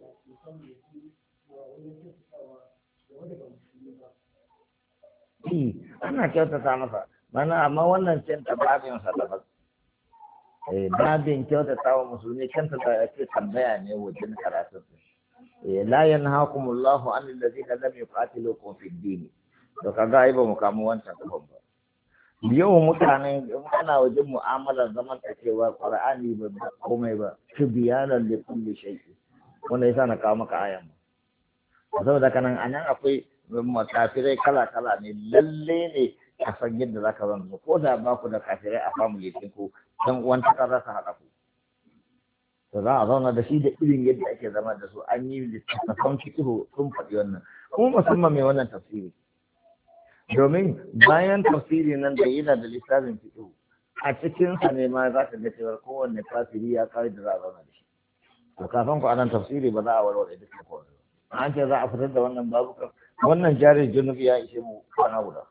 Speaker 1: ana kyautata masa mana amma wannan canta babin sa daban eh babin kyautata wa musulmi kanta da ake tambaya ne wajen karatu eh la yanhaakumullahu anil ladina lam yuqatilukum fid din to kaga ai ba mu kama wancan kafan ba yau mutane ana wajen mu'amalar zaman ta cewa qur'ani ba komai ba tibyanan li kulli shay'in wanda yasa na kawo maka ayan saboda kanan anan akwai makafirai kala-kala ne lalle ne a san yadda za ka zama ko da ba ku da kafirai a family ɗin ku don wanta ka za ka haɗa ku to za a zauna da shi da irin yadda ake zama da su an yi littattafan fikihu sun faɗi wannan kuma musamman mai wannan tafsiri domin bayan tafsiri nan da yana da littafin fikihu a cikinsa ne ma za ka ga cewa kowanne kafiri ya kawai da za a zauna da shi to kafin ku anan tafsiri ba za a warware dukkan kowanne an ce za a fitar da wannan babukan wannan jarin junubi ya ishe mu kwana guda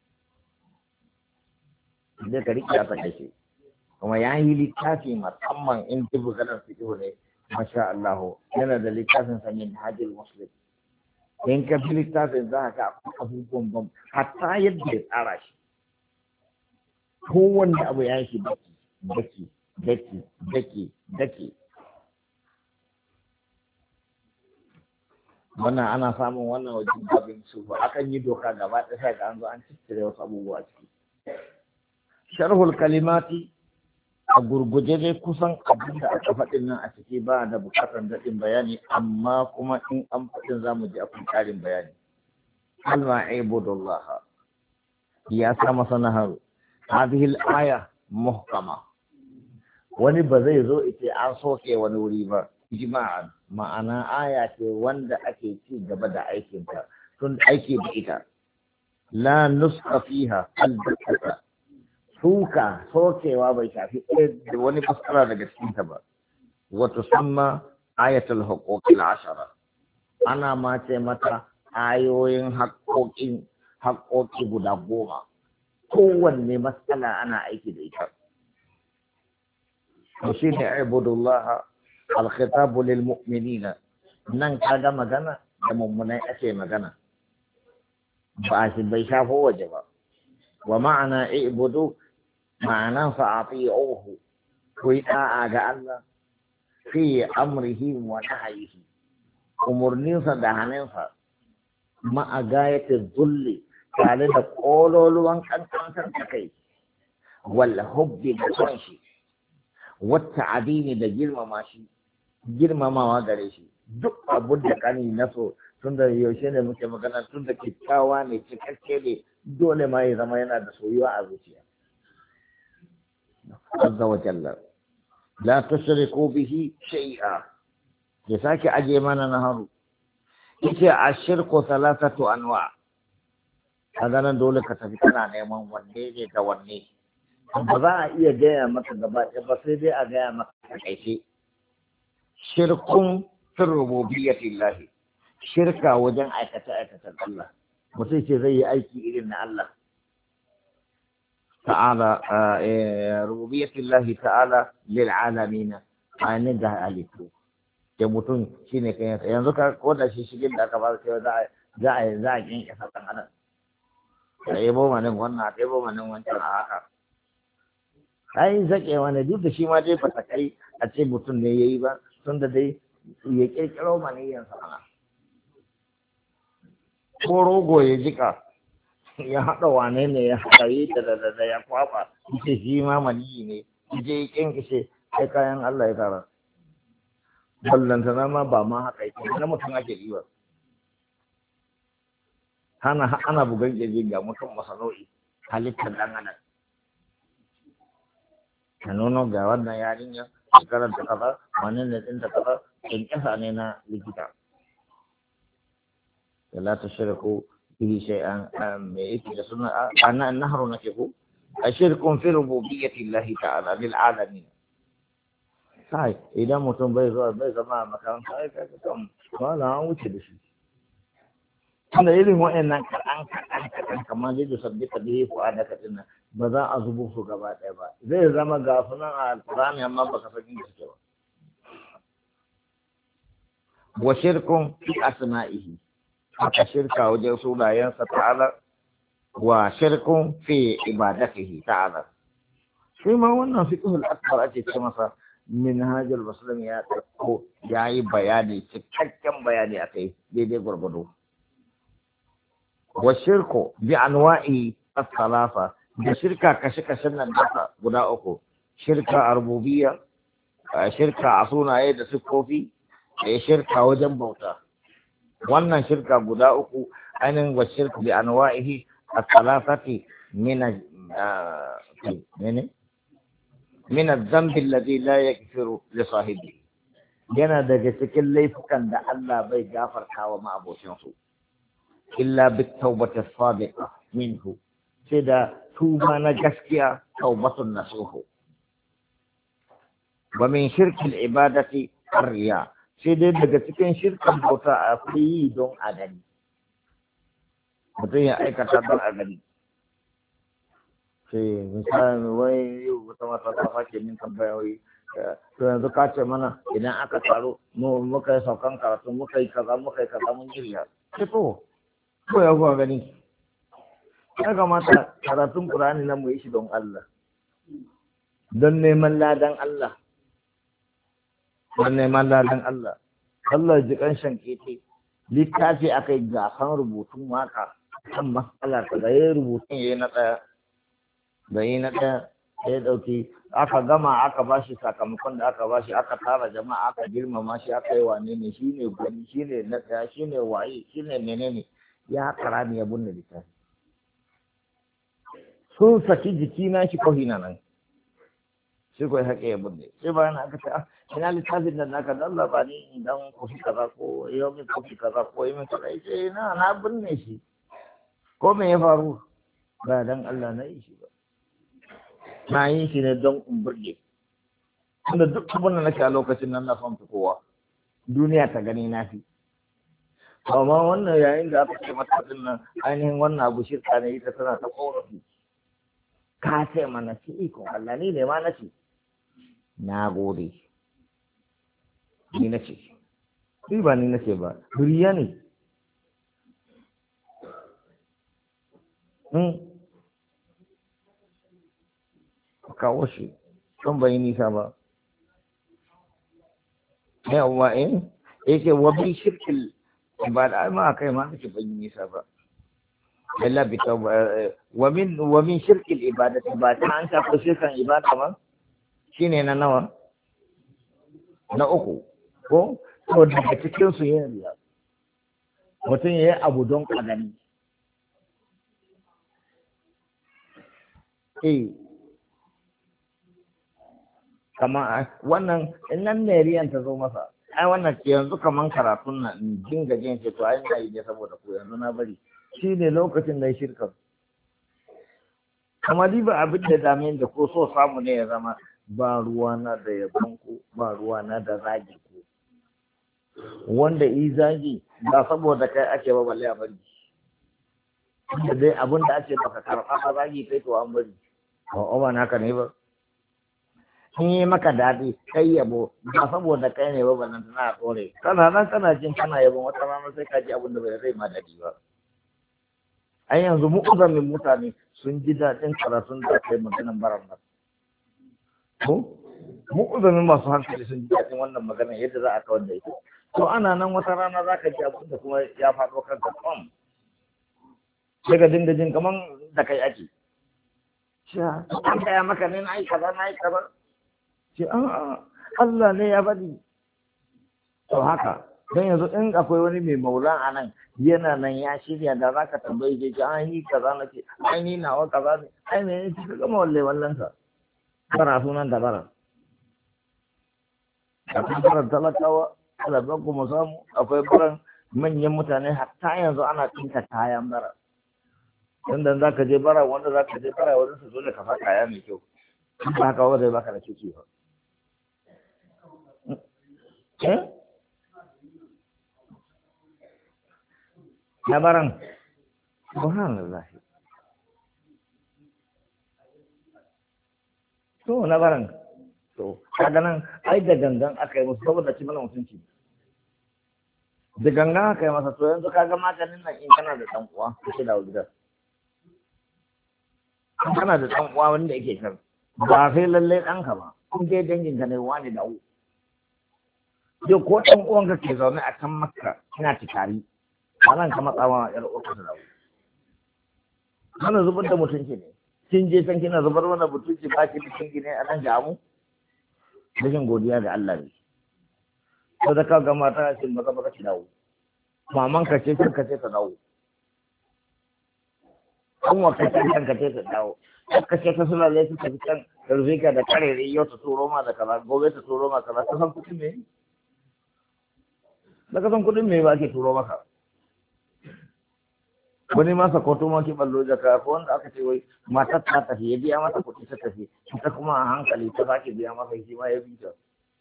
Speaker 1: da ka riƙe a takaice kuma ya yi littafi musamman in ji buganar fiƙihu ne masha Allah yana da littafin sa min hajjil muslim in ka fi littafin za ka ga abubuwan bam hatta yadda ya tsara shi kowanne abu ya shi daki daki daki daki daki wannan ana samun wannan wajen babin su ba akan yi doka gaba ɗaya sai ga an zo an ciccire wasu abubuwa ciki sharhul kalimati a gurguje dai kusan abin da aka faɗin nan a ciki ba da bukatar daɗin bayani, amma kuma in an faɗin za mu ji akwai ƙarin bayani. kalma ibudullah ya sa masa naharu hadhihi al-aya muhkama, wani ba zai zo ita an soke wani wuri ba jima'an, ma'ana aya ce wanda ake ci gaba da aikinta tun aiki da ita la nuska fiha albatta, suka sokewa bai shafi da wani matsala daga cikinta ba. Wata samma ayatul huquqil ashara, ana ma ce mata ayoyin haƙoƙin haƙoƙi guda goma, kowanne matsala ana aiki da ita. to shi ne ibudullah al-khitabu lil mu'minina, nan kaga magana da mummunai ake magana ba shi bai shafo waje ba. wa ma'ana ibudu ma'ana fa'ati'uhu, ku yi da'a ga Allah fi amrihi wa nahyihi, umurninsa da hannunsa, ma'a gayatin zulli, tare da ƙololuwan kankantar da kai, wal hubbi da son shi, wata adini da girmama shi, girmamawa gare shi. Duk abun da kani na so, tun da yaushe ne muke magana, tun da kyakkyawa ne cikakke ne, dole ma ya zama yana da soyuwa a zuciya. Azza wa jalla la tushriku bihi shay'a, ya sake aje mana naharu yace ashirku thalathatu anwa. kaga nan dole ka tafi kana neman wanne ne da wanne, ba za a iya gaya maka gaba ɗaya ba, sai dai a gaya maka takaice. Shirkun fi rububiyyatillahi, shirka wajen aikata aikatan Allah, mutum ce zai yi aiki irin na Allah ta'ala, rububiyyatillahi ta'ala lil alamin, ainin da halittu da mutum shine kai. yanzu ka koda shi shigin da aka ba cewa za a za a za a kinke sakan anan, a yabo manin wannan a yabo manin wancan a haka, ai zake wani duk da shi ma dai ba ta kai a ce mutum ne yayi ba, tun da dai ya kirkiro maniyan sana. ko rogo ya jika ya haɗa wane ne ya haɗa yi da da da ya kwafa, ce shi ma maniyi ne, je ya kinkishe sai kayan Allah ya tara. ballantana ma ba ma haka yake na mutum ake yi ba. Hana ana bugan kirji ga mutum masanoi halittar ɗan adam. Ka nuno ga wannan yarinya shekarar ta kaza, wani ne ɗin ta kaza, in ƙasa ne na likita. Da la ta shirku bihi shay'an, me yake da suna ana nahru nake ko ashirkun fi rububiyyati llahi ta'ala lil alamin. Sai idan mutum bai zuwa bai zama a makaranta ai kai kan wala an wuce da shi. Tunda irin wa'annan kaɗan kaɗan kaɗan kamar yadda sabbita da ya ku adaka dinnan ba za a zubo su gaba ɗaya ba, zai zama ga sunan a alƙur'ani amma ba ka san inda suke ba. Wa shirkun fi asma'ihi, haka shirka wajen sunayensa ta'ala, wa shirkun fi ibadatihi ta'ala. Shi ma wannan fiqhul akbar ake ce masa minhajul muslim, ya ɗauko ya yi bayani cikakken bayani akai daidai gwargwado. Wa shirku bi anwa'i as-salafa, da shirka kashe-kashen nan da guda uku, shirka a rububiyya, shirka a sunaye da siffofi, da shirka wajen bauta. Wannan shirka guda uku ainihin wa shirku bi anwa'ihi as-salafati min min min adh-dhanbi alladhi la yaghfiru li sahibihi, yana daga cikin laifukan da Allah bai gafarta wa ma'abocin su illa bit tawbati as-sadiqa minhu, sai da tuba na gaskiya, taubatun nasuhu. Wa min shirki al-ibadati ar-riya, sai dai daga cikin shirkan bauta akwai yi don a gani, mutum ya aikata don a gani. Sai misali wai yau wata mata ta fake min tambaya wai to yanzu ka ce mana idan aka taro muka yi saukan karatu muka yi kaza muka yi kaza mun shirya. Sai to ko ya kuwa gani, ya kamata karatun Qur'ani nan mu yi shi don Allah, don neman ladan Allah, don neman ladan Allah. Allah ji kanshan kete littafi akai gasan rubutun waka kan matsala ta da yayin rubutun yayi na tsaya. da yi na ɗaya ya ɗauki aka gama aka ba shi sakamakon da aka ba shi aka tara jama'a aka girmama shi aka yi wane ne shi ne gwani shi ne na ɗaya shi ne waye shi ne menene ya kara ne ya bunne littafi sun saki jiki na shi kohi na nan sai kawai haƙe ya bunne sai bayan aka ce ah ina littafin da naka don ba ni idan kofi kaza ko yau min kofi kaza ko yi min kaza ya ce na na bunne shi ko me ya faru ba dan Allah na yi shi ba na yi shi ne don in burge tunda duk abin da nake a lokacin nan na son kowa duniya ta gani na fi amma wannan yayin da aka ce mata din nan ainihin wannan abu shirka ne ita tana ta korafi ka ce mana ci ikon Allah ni ne ma na ce na gode ni na ce ni ba ni na ce ba riya ne kawo shi don bai nisa ba ne wa in yake wa bi shirkil ibada ma kai ma kake bai nisa ba illa bi tawba wa min wa min shirkil ibadati ba ta an ta shirkan ibada ma shine na nawa na uku ko to daga cikin su yin riya mutum yayi abu don kadani eh kama wannan in nan ne riyan ta zo masa ai wannan ke yanzu kaman karatun nan in dinga jin ce to ai na yi ne saboda ko yanzu na bari shi ne lokacin da ya shirka kama ba abin da dame da ko so samu ne ya zama ba ruwa na da yabon ku ba ruwa na da zagi ku wanda yi zagi ba saboda kai ake ba balle a bari da dai abin da ake baka karɓa ba zagi kai to an bari ba ba naka ne ba sun yi maka daɗi kai yabo ba saboda kai ne ba ballan tana tsore kana nan kana jin kana yabon wata rana sai ka ji abin da bai zai ma daɗi ba ai yanzu mu uzamin mutane sun ji daɗin karatun da kai maganan baran nan ko mu uzamin masu hankali sun ji daɗin wannan maganan yadda za a kawar da ita to ana nan wata rana za ka ji abin da kuma ya faɗo kanka kom sai ka dinga jin kaman da kai ake sha an gaya maka ne na yi kaza na yi kaza ce a'a Allah ne ya bari to haka don yanzu in akwai wani mai maula a nan yana nan ya shirya da za ka tambayi ce ce an yi kaza na ce an yi nawa kaza ne ai me ne ka gama walle wallansa bara sunan da bara akwai baran talakawa alaban kuma samu akwai baran manyan mutane hatta yanzu ana tinka kayan bara inda za ka je bara wanda za ka je bara wanda su zo da kafa kaya mai kyau ba haka wanda zai baka da ciki ba eh na baran subhanallah to na baran to kaga nan ai da gangan aka yi musu saboda ci mana mutunci da gangan aka yi masa to yanzu kaga maganin nan in kana da dan uwa ka da gidan kana da dan uwa wanda yake kan ba sai lalle ɗanka ba kun dai dangin ka ne wani da u yau ko ɗan uwanka ke zaune a kan makka kina tikari wannan ka matsawa yar uwarka da u kana zubar da mutunci ne kin je san kina zubar mana mutunci ba ki cikin gine a nan jamu rashin godiya ga Allah ne to da ka ga mata ce maza maza ki dawo maman ka ce kin ka ce ta dawo kuma ka ce kan ka ce ta dawo ka ce ka sula lai suka fi kan rufika da karere yau ta turo ma da kaza gobe ta turo ma kaza ka san kudin me da ka san kudin me ba ke turo maka wani ma sakoto ma ki ballo jaka ko wanda aka ce wai matar ta tafi ya biya mata kuɗi ta tafi ita kuma a hankali ta sake biya masa shi ma ya bi ta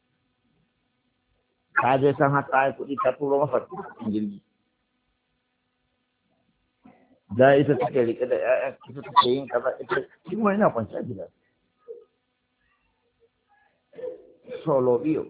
Speaker 1: ta je san har ta yi kuɗi ta turo masa kuɗin jirgi da ita take rike da ƴaƴan ita take yin kaza ita shi kuma yana kwanciya gida solo biyo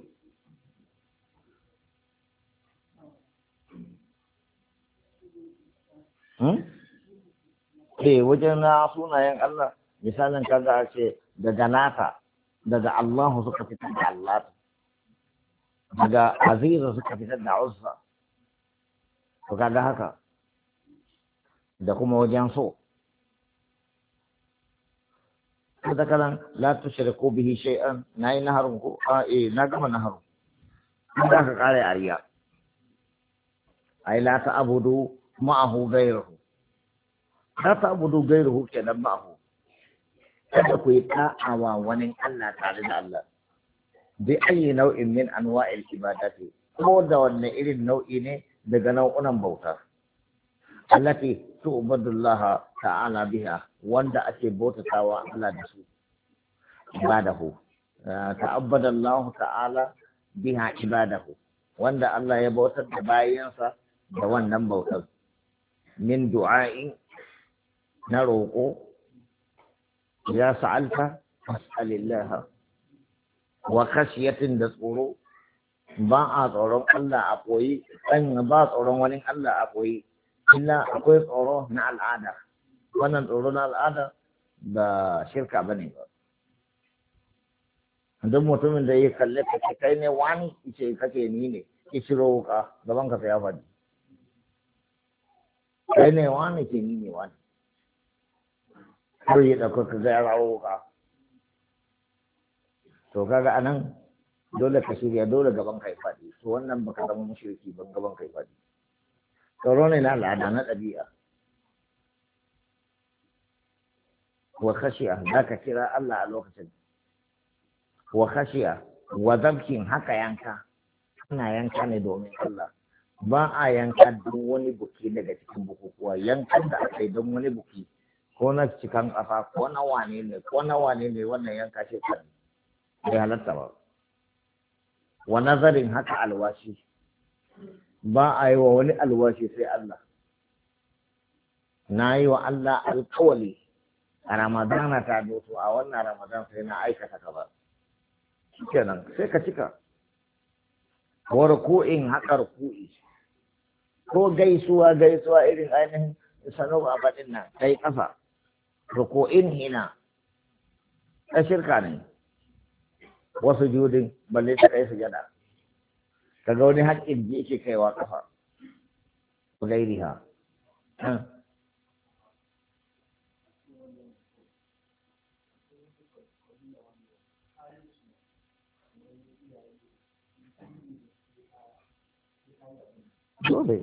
Speaker 1: Eh wajen na sunayen Allah misalin kaga ce daga nata daga Allah suka fitar da Allah daga Aziza suka fitar da Uzza to kaga haka da kuma wajen so ذكرا لا تشركوا به شيئا ناي نهر آه إيه نجم نهر ذاك قال أريا أي لا تعبدوا معه غيره لا تعبدوا غيره كذا معه kada ku yi ta'awa wani Allah tare da Allah bi ayi nau'in min anwa'il ibadati ko da wanne irin nau'i ne daga nau'unan bauta allati tu'badullah ta'ala biha wanda ake bautatawa Allah da su ibadahu ta'abbadallahu ta'ala biha ibadahu wanda Allah ya bautar da bayansa da wannan bautar min du'a'i na roƙo ya sa'alta fas'alillah wa khashiyatin da tsoro ba a tsoron Allah a koyi dan ba tsoron wani Allah a koyi illa akwai tsoro na al'ada wannan tsoro na al'ada ba shirka bane ba duk mutumin da ya kalle ka kai ne wani ce kake ni ne ki shiro ka gaban ka sai ya faɗi kai ne wani ce ni ne wani ko ya dauko ka ga rawo ka to kaga anan dole ka shirya dole gaban kai faɗi to wannan baka zama mushriki ban gaban kai faɗi tsoro ne na al'ada na ɗabi'a wa khashiya da ka kira Allah a lokacin wa khashiya wa zabkin haka yanka ana yanka ne domin Allah ba a yanka don wani buki daga cikin bukukuwa yankan da aka yi don wani buki ko na cikin ƙasa ko na wane ne ko na wane ne wannan yanka shi kan bai halatta ba wa nazarin haka alwashi ba a yi wa wani alwashi sai Allah na yi wa Allah alkawali a ramadana ta doto a wannan ramadan sai na aikata ka ba kenan sai ka cika wa ruku'in haka ruku'i ko gaisuwa gaisuwa irin ainihin sanu a baɗin nan kai kafa ruku'in hina ta shirka ne wasu judin balle ta kai sujada kaga wani haƙƙin ji yake kaiwa kafa gairiha dole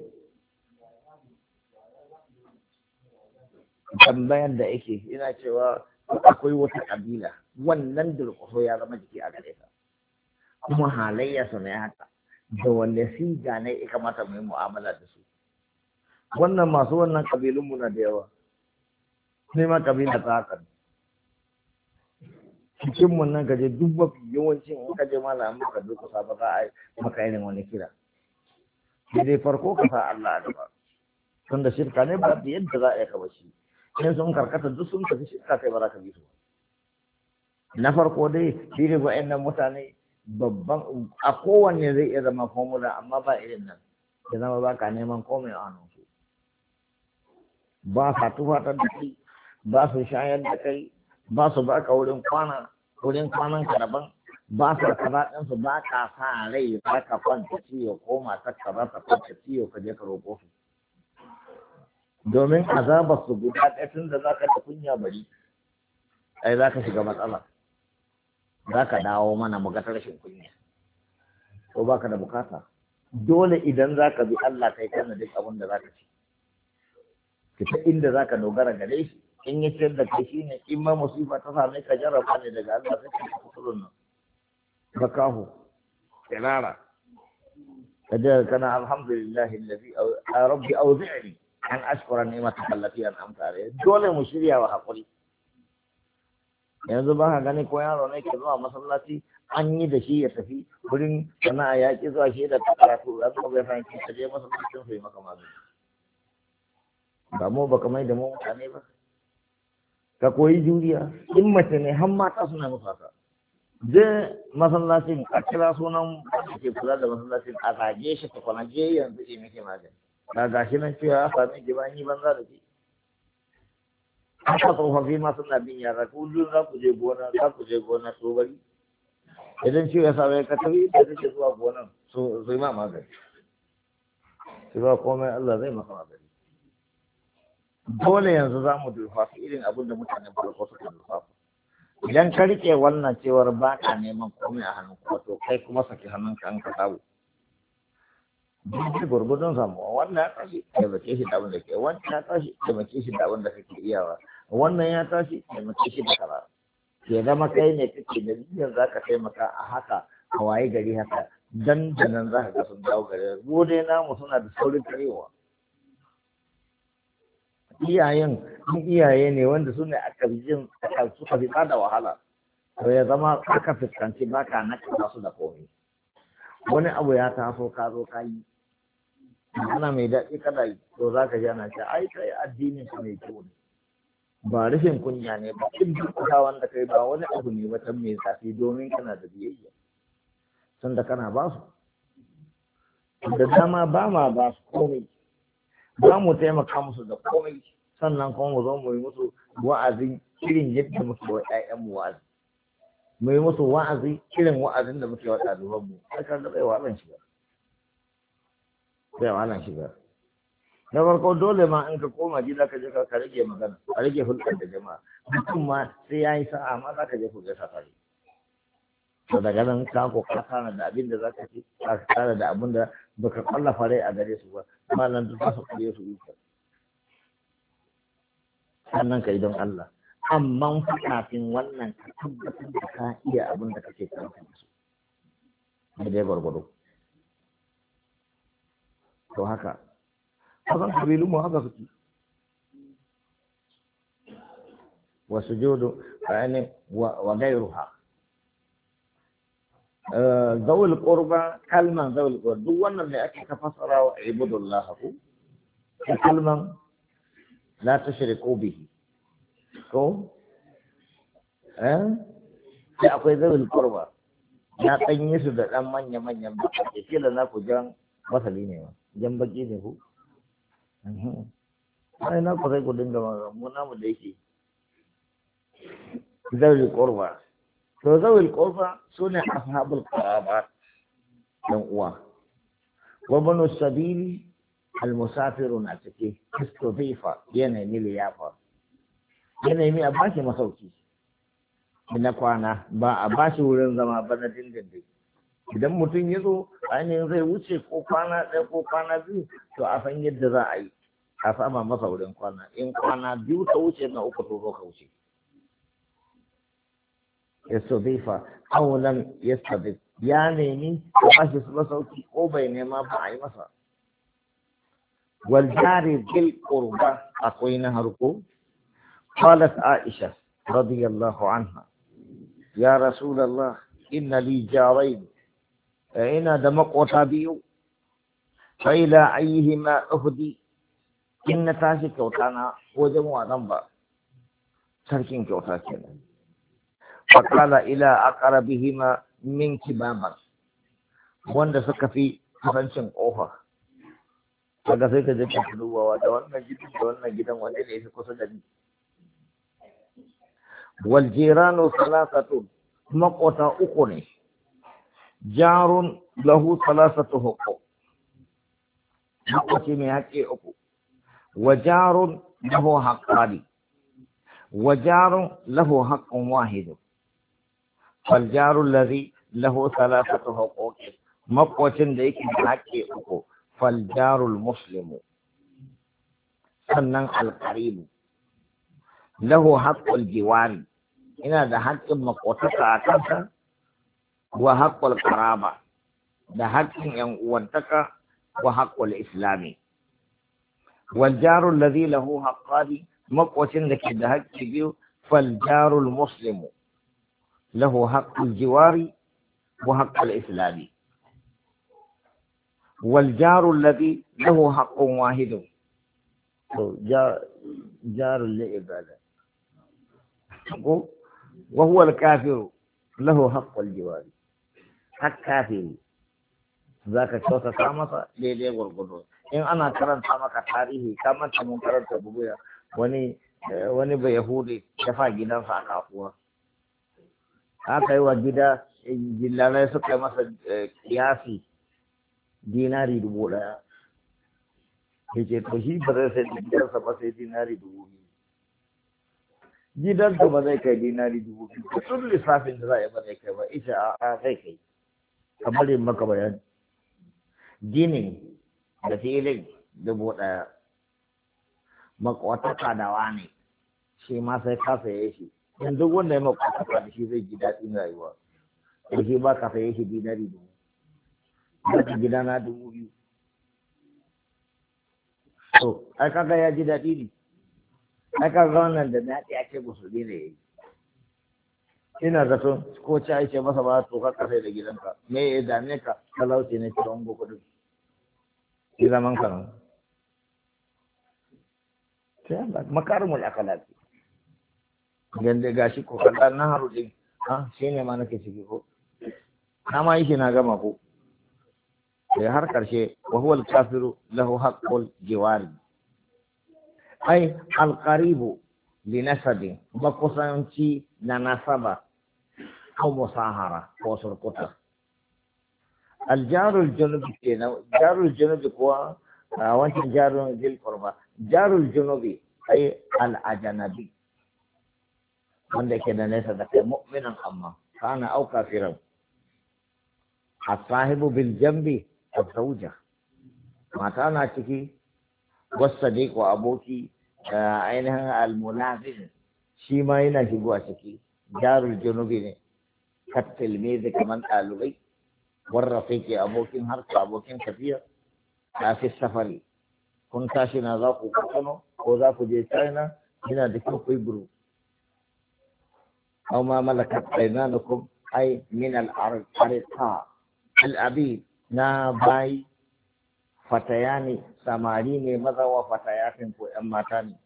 Speaker 1: tambayar da yake ina cewa akwai wata kabila wannan durƙuso ya zama jiki a gare ta kuma halayya su ne haka da wanda siga ne ya kamata mu yi mu'amala da su wannan masu wannan kabilun mu na da yawa ne ma kabila ta haka cikin mun nan gaje duk mafi yawancin in kaje malamin ka durƙusa ba za a yi maka irin wani kira sai dai farko ka sa Allah a gaba tunda shirka ne ba da yadda za a yi kaba shi in sun karkata duk sun tafi shirka kai ba za ka bi su na farko dai shi ne wa'annan mutane babban a kowanne zai iya zama formula amma ba irin nan ya zama ba ka neman komai a hannunsu ba sa tufatar da kai ba su shayar da kai ba su ba ka wurin kwana wurin kwanan ka daban ba su kaza ɗinsu ba ka sa rai ba ka kwanta ciwo ko matar ka za ta kwanta ciwo ka je ka roƙo su domin azabar su guda ɗaya tun da za ka da kunya bari ai za ka shiga matsala za ka dawo mana magatar rashin kunya ko ba ka da bukata dole idan za ka bi Allah kai kana duk abin da za ka ci fita inda za ka dogara gare shi in ya ciyar da kai shi ne in ma musifa ta same ka jarraba ne daga Allah sai ka kusurun nan bakahu kirara kaje kana alhamdulillahi allazi rabbi awzi'ni an ashkura ni'mataka allati an'amta alayya dole mu shirya wa hakuri yanzu ba ka gani ko yaro ne ke zuwa masallaci an yi da shi ya tafi wurin sana'a ya ki zuwa shi da karatu an ko bai fahimci ka je masallacin su yi maka magani ba mu ba kamar da mu mutane ba ka koyi juriya in mace ne har mata suna musu haka je masallacin a kira sunan da ke kula da masallacin a zage shi ta kwana je yanzu ke muke magani ba ga shi nan cewa a sami gibani banza da ke haka tsofaffi ma suna bin yara kullum za ku je gona za ku je gona so bari idan ciwo ya same ka tafi da kake zuwa gonan so zai ma magani sai ba komai Allah zai maka magani dole yanzu za mu durfafa irin abin da mutanen farko suka durfafa idan ka rike wannan cewar ba ka neman komai a hannun kuma to kai kuma saki hannunka an ka samu daidai gwargwadon samuwa wannan ya tashi taimake shi da abin da ke wannan ya tashi taimake shi da abin da kake iyawa wannan ya tashi taimake shi da kaza ke zama kai ne kake da niyyar za ka taimaka a haka a waye gari haka dan da nan za ka ga sun dawo gari mu dai namu suna da saurin karewa iyayen in iyaye ne wanda su ne aka jin suka fi da wahala to ya zama aka fuskanci baka na kasa su da komai wani abu ya taso ka zo ka yi ana mai daɗi kada yi to za ka ji ana ce ai kai addinin ka mai kyau ne ba rufin kunya ne ba kin duka wanda kai ba wani abu ne ba tan mai zafi domin kana da biyayya tunda kana ba su da dama ba ma ba su komai za mu taimaka musu da komai sannan kuma mu zo mu yi musu wa'azin irin yadda muke wa ƴaƴanmu wa'azi mu yi musu wa'azi irin wa'azin da muke wa ɗalibanmu sai ka ga bai wahalan shiga bai wahalan shiga na farko dole ma in ka koma gida ka je ka rage magana ka rage hulɗar da jama'a mutum ma sai ya yi sa'a ma za ka je ku gaisa tare to daga nan ka ko ka kana da abin da za ka ci ka kana da abin da baka kwallafa rai a gare su ba malam duk su kare su yi sannan kai don Allah amma kafin wannan ka tabbatar da ka iya abin da kake karanta da su da dai gwargwado to haka kasan kabilu mu haka suke wa sujudu yani wa gairuha zawul qurba kalman zawul qurba duk wannan ne ake ka fasara wa ibudullah ku kalman la tushriku bihi ko eh sai akwai zawul qurba ya danye su da dan manya manyan ba ke kila na ku jan masali ne jan baki ne ku ai na ku sai ku dinga mu namu da yake zawul qurba to zawul qurba sune ashabul qarabat dan uwa wa banu sabili al musafirun a cike istofifa yana ne liyafa yana mi a bashi masauki na kwana ba a bashi wurin zama ba na dindindin idan mutum ya zo ainihin zai wuce ko kwana ɗaya ko kwana biyu to a san yadda za a yi a sama masa wurin kwana in kwana biyu ta wuce na uku to zo ka wuce yastabifa aw lam yastabif ya nemi ko bashi su masauki ko bai nema ba a yi masa wal jari bil qurba akwai na harko qalat aisha radiyallahu anha ya rasulullah inna li jarayn ina da makota biyu fa ila ayyihima uhdi inna tashi kyauta na wajen wadan ba sarkin kyauta kenan faƙala ila aqrabihima min kibaban wanda suka fi kusancin ƙofa kaga sai ka je ka dubawa da wannan gidan da wannan gidan wanda ne yake kusa da ni wal jiranu salasatu maqota uku ne jarun lahu salasatu huquq haƙƙi mai haƙƙi uku wa jarun lahu haqqani wa jarun lahu haqqun wahid فالجار الذي له ثلاثة حقوق مقوتين ديك حقي حقوق فالجار المسلم سنن القريب له حق الجوار هنا ده حق مقوتك أكثر وحق القرابة ده حق ينقوتك وحق الإسلام والجار الذي له حقان مقوتين ديك ده حق بيو فالجار المسلم له حق الجوار وحق الإسلام والجار الذي له حق واحد جار جار لعبادة وهو الكافر له حق الجوار حق كافر ذاك شوطة سامسة ليلة والقدر إن أنا كرنت سامك تاريخي كما تمون كرنت ببويا وني وني بيهودي شفا جدا فاقافوا aka yi wa gida jillalai suka yi masa kiyasi dinari dubu ɗaya ya ce to shi ba zai sai gidansa ba sai dinari dubu biyu gidanka ba zai kai dinari dubu biyu ba tun lissafin da za a yi ba zai kai ba ita a a zai kai kamar yin maka bayani ginin da filin dubu ɗaya makwataka da wani shi ma sai ka saye shi in duk wanda ya makwataka da shi zai ji daɗin rayuwa da shi ba ka saye shi dinari dubu ba gida na dubu biyu to ai kaga ya ji daɗi ne ai kaga wannan da daɗi ya ce musulmi ne ya yi ina zato ko ci aice masa ba to ka kasai da gidanka me ya dame ka talauci ne cikin ungo kudin ki zaman ka nan sai Allah makarimul akhlaqi gande gashi ko kallon na haru din ha shine ma nake ciki ko na ma yake na gama ko sai har karshe wa huwa al-kafiru lahu haqqul jiwari ai al-qaribu li nasabi makusanci na nasaba أو مصاهرة أو سرقطة الجار الجنوبي كنا جار الجنوبي هو وانت جار ذي القربى جار الجنوبي أي الأجنبي من كنا نسأل مؤمنا أما كان أو كافرا الصاحب بالجنب الزوجة ما كان تكي والصديق وأبوكي أينها الملازم شيما ينشبوا تكي جار الجنوبي كالتلميذ كمان ɗalibai والرفيق abokin harka abokin tafiya a fi safari kun tashi na za ku Kano ko za ku je China yana da kyau kai buru aw ma malakat aymanukum ay min al-arqa al-abi na bai fatayani samari ne maza wa fatayatin ko ƴan mata ne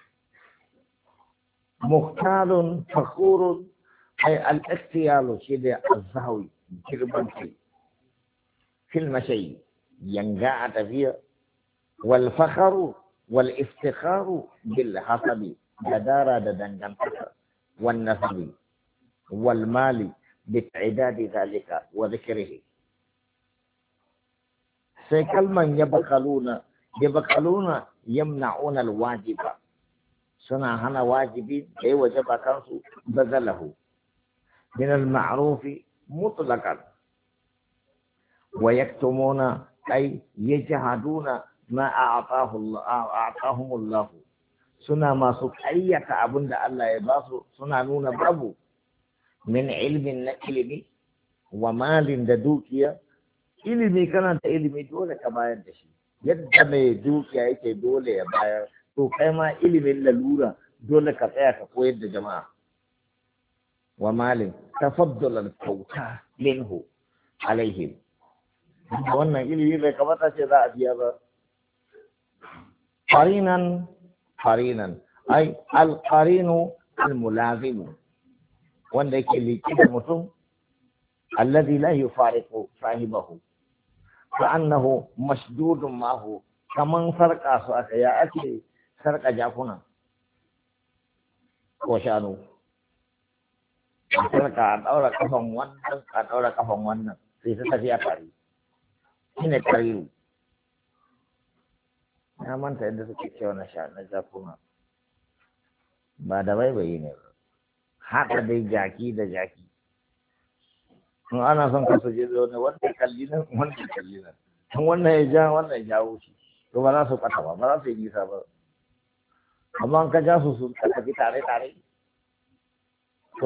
Speaker 1: muhtalun fakhurun أي الاختيال شيء الزهوي كربانتي في المشي ينقع فيه والفخر والافتخار بالحسب جدارة دنجنتك والنسب والمال بتعداد ذلك وذكره سيكل من يبخلون يبخلون يمنعون الواجب سنة هنا واجبين أي وجب كانسو بذله من المعروف مطلقا ويكتمون أي يجحدون ما أعطاه الله أعطاهم الله سنة ما سكية أبن الله يباسو سنة نون بابو من علم النكلم ومال دوكيا ilimi kana da ilimi dole ka bayar da shi yadda mai dukiya yake dole ya bayar to kai ma ilimin lalura dole ka tsaya ka koyar da jama'a wa malin tafaddulan kyauta minhu alaihim wannan ilimi bai kamata ce za a biya ba qarinan qarinan ai al-qarinu al-mulazimu wanda yake liƙi da mutum alladhi la yufariqu sahibahu ka'annahu mashdudun ma'ahu kaman sarƙa su aka ya ake sarƙa jakuna ko shanu sarƙa a ɗaura kafan wannan a ɗaura kafan wannan sai ta tafiya tare shi ne kariru na manta yadda suke cewa na sha na jakuna ba da baibayi ne ba haɗa dai jaki da jaki in ana son ka suje da wani wanda kalli nan wanda kalli nan in wannan ya ja wannan ya jawo shi to ba za su kwata ba ba za su yi nisa ba amma an ka ja su sun tafi tare tare to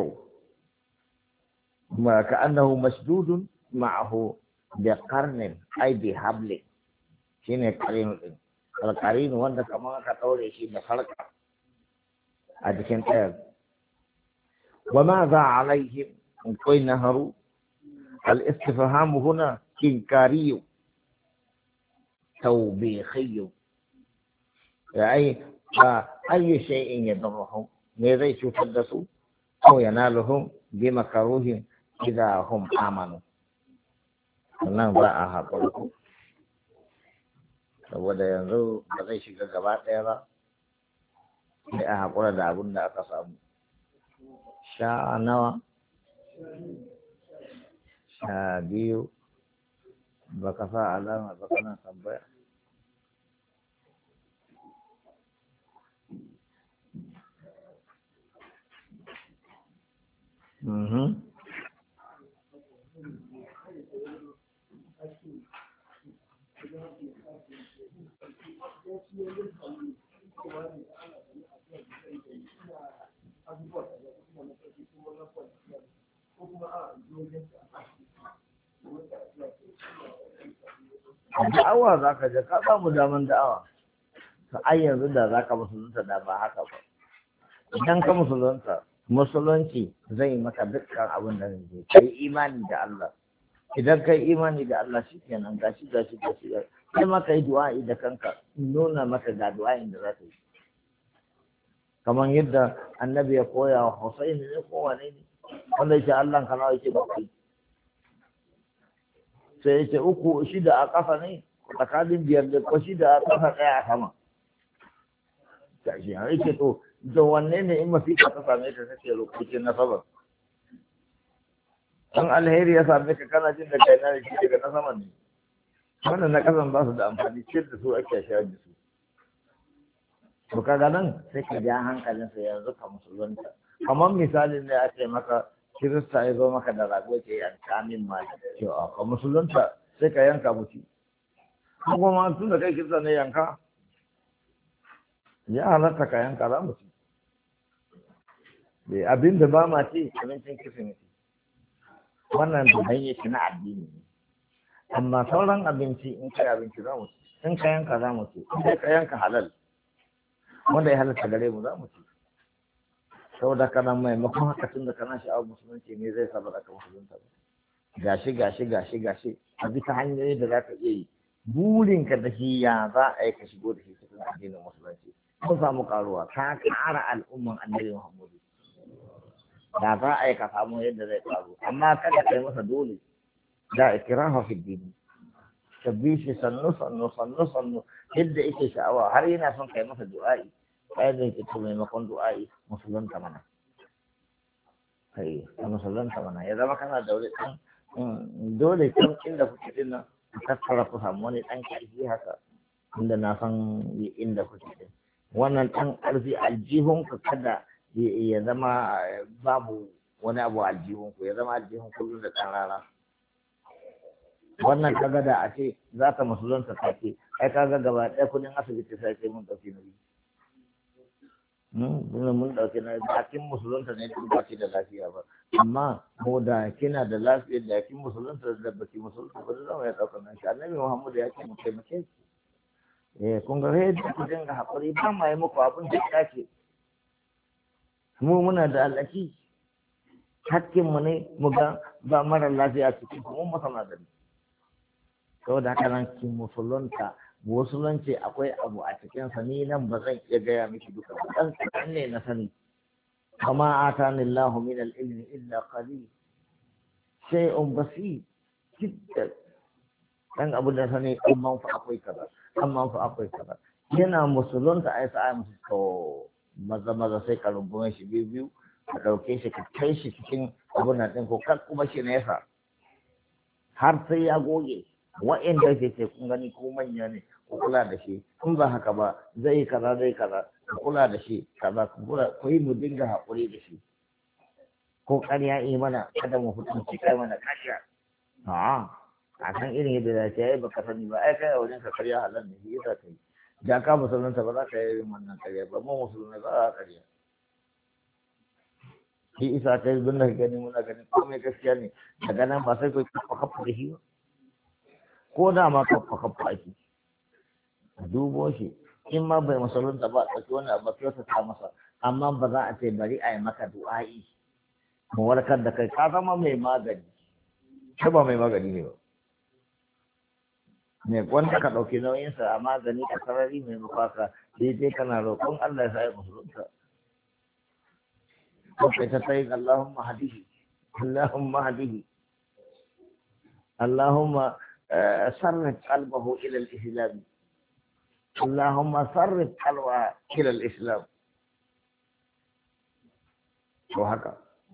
Speaker 1: ma ka annahu masdudun ma'ahu bi qarnin ay bi habli shine qarin din alqarin wanda kamar ka daure shi da sarka a cikin tsayar wa ma za alaihim in koi naharu الاستفهام هنا إنكاري توبيخي أي أي شيء يضرهم ماذا يتحدثوا أو ينالهم بمكروه إذا هم آمنوا nan ba a haƙura ku saboda yanzu ba zai shiga gaba ɗaya ba sai a haƙura da abin da aka samu sha nawa sha biyu ba ka sa alama ba kana tambaya da'awa za ka je ka samu daman da'awa ta ai yanzu da za ka musulunta da ba haka ba idan ka musulunta musulunci zai maka dukkan abin da zai kai imani da Allah idan kai imani da Allah shi kenan gashi gashi gashi sai maka yi du'a'i da kanka nuna maka ga du'a'in da za ka yi kamar yadda annabi ya koya wa Husaini ne ko wane ne wanda yake Allah kana yake bakwai sai yake uku shida a ƙasa ne tsakanin biyar da ko shida a ƙasa ɗaya a sama gashi ya yake to da wanne ne in mafi ka same ta take lokacin na sabar dan alheri ya same ka kana jin da kai na shi daga na sama ne wannan na ƙasan ba su da amfani ce da su ake shayar da su to kaga nan sai ka ja hankalinsa yanzu ka musulunta kamar misalin ne ake maka kirista ya zo maka da rago ke yanka min ma cewa ka musulunta sai ka yanka mutu kuma tun da kai kirista ne yanka ya halatta ka yanka za mu ci abin da ba ma ci abincin kirsimeti wannan da hanyar shi na addini ne amma sauran abinci in kai abinci za mu ci in ka yanka za mu ci in kai ka yanka halal wanda ya halatta gare mu za mu ci saboda kana maimakon haka tun da kana sha'awar musulunci ne zai saba da ka musulunta ba gashi gashi gashi gashi a bisa hanyoyi da za ka iya yi burinka da shi ya za a yi ka shigo da shi cikin addinin musulunci mun samu karuwa ta kara al'umman annabi muhammadu da za a yi ka samu yadda zai karu amma kada kai masa dole da ikraha fi dini ka bi shi sannu sannu sannu sannu yadda yake sha'awa har yana son kai masa du'a'i kai da yake to maimakon du'a'i musulunta mana kai musulunta mana ya zama kana da wani dan dole kan inda kuke din nan ka tattara ku samu wani dan karfi haka inda na san inda kuke din wannan dan karfi aljihun ka kada ya zama babu wani abu aljihun ku ya zama aljihun kullum da dan rana wannan kaga da a ce za ta musulunta ta ce ai kaga gaba ɗaya kudin asibiti sai ce mun ɗauki nauyi mun mun ɗauki nauyi ba kin musulunta ne duk ba da lafiya ba amma mu da kina da lafiya da kin musulunta da baki musulunta ba za mu ya ɗaukar nan shi annabi Muhammad ya ce mu taimake ki eh kun ga yadda ku dinga haƙuri ba ma yi muku abin da ya ce mu muna da alaki hakkinmu ne mu ga ba mara lafiya cikin mu masa magani saboda haka nan ki musulunta musulunci akwai abu a cikinsa ni nan ba zan iya gaya miki duka ba dan kaɗan ne na sani kama atani Allahu min al-ilmi illa qalil shay'un basir jiddan dan abu da sani amma fa akwai kaza amma fa akwai kaza yana musulunta ai sai musu to maza maza sai ka rubuta shi biyu biyu ka dauke shi ka kai shi cikin abun nan din ko kar kuma shi nesa har sai ya goge wa'inda ke ce kun gani ko manya ne ku kula da shi in ba haka ba zai kaza zai kaza ku kula da shi kaza ku kula ku yi mu dinga haƙuri da shi ko ƙarya yi mana kada mu hutunci kai mana ƙarya a'a a san irin yadda za ta yi baka sani ba ai kai a wajen ka ƙarya halal ne shi yasa ta yi da ka musulunta ba za ka yi wannan ƙarya ba mu musulunta ba a ƙarya shi isa ta yi bin da gani muna gani komai gaskiya ne daga nan ba sai ku kafa kafa da shi ba ko da ma kafa kafa ake dubo shi in ma bai musulunta ba a wani abu kyauta ta masa amma ba za a ce bari a yi maka du'a'i mu warkar da kai ka zama mai magani kai ba mai magani ne ba ne wanda ka ɗauki nauyinsa a magani ka sarari mai mafaka daidai kana roƙon Allah ya sa ya musulunta ko kai ta tsayin Allahumma hadihi Allahumma hadihi Allahumma sarrif qalbahu ila al-islam Allahumma sarrif qalbahu ila al-islam to haka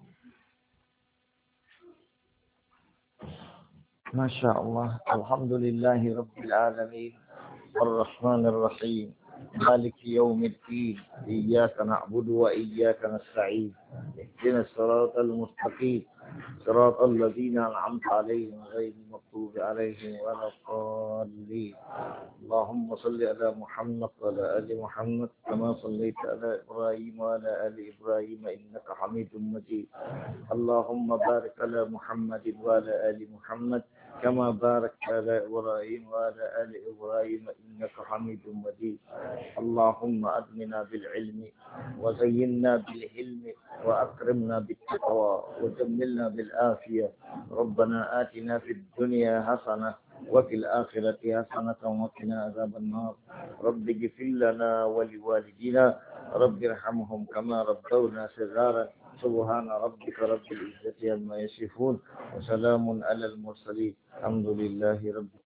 Speaker 1: ما شاء الله الحمد لله رب العالمين الرحمن الرحيم مالك يوم الدين إياك نعبد وإياك نستعين اهدنا الصراط المستقيم صراط الذين أنعمت عليهم غير المغضوب عليهم ولا الضالين. اللهم صل على محمد وعلى آل محمد كما صليت على إبراهيم وعلى آل إبراهيم إنك حميد مجيد. اللهم بارك على محمد وعلى آل محمد كما باركت على إبراهيم وعلى آل إبراهيم إنك حميد مجيد. اللهم أغننا بالعلم وزينا بالحلم وأكرمنا بالتقوى وجملنا بالعافية. ربنا آتنا في الدنيا حسنة وفي الآخرة حسنة وقنا عذاب النار. رب اغفر لنا ولوالدينا رب ارحمهم كما ربونا صغارا. سبحان ربك رب العزة عما يصفون وسلام على المرسلين الحمد لله رب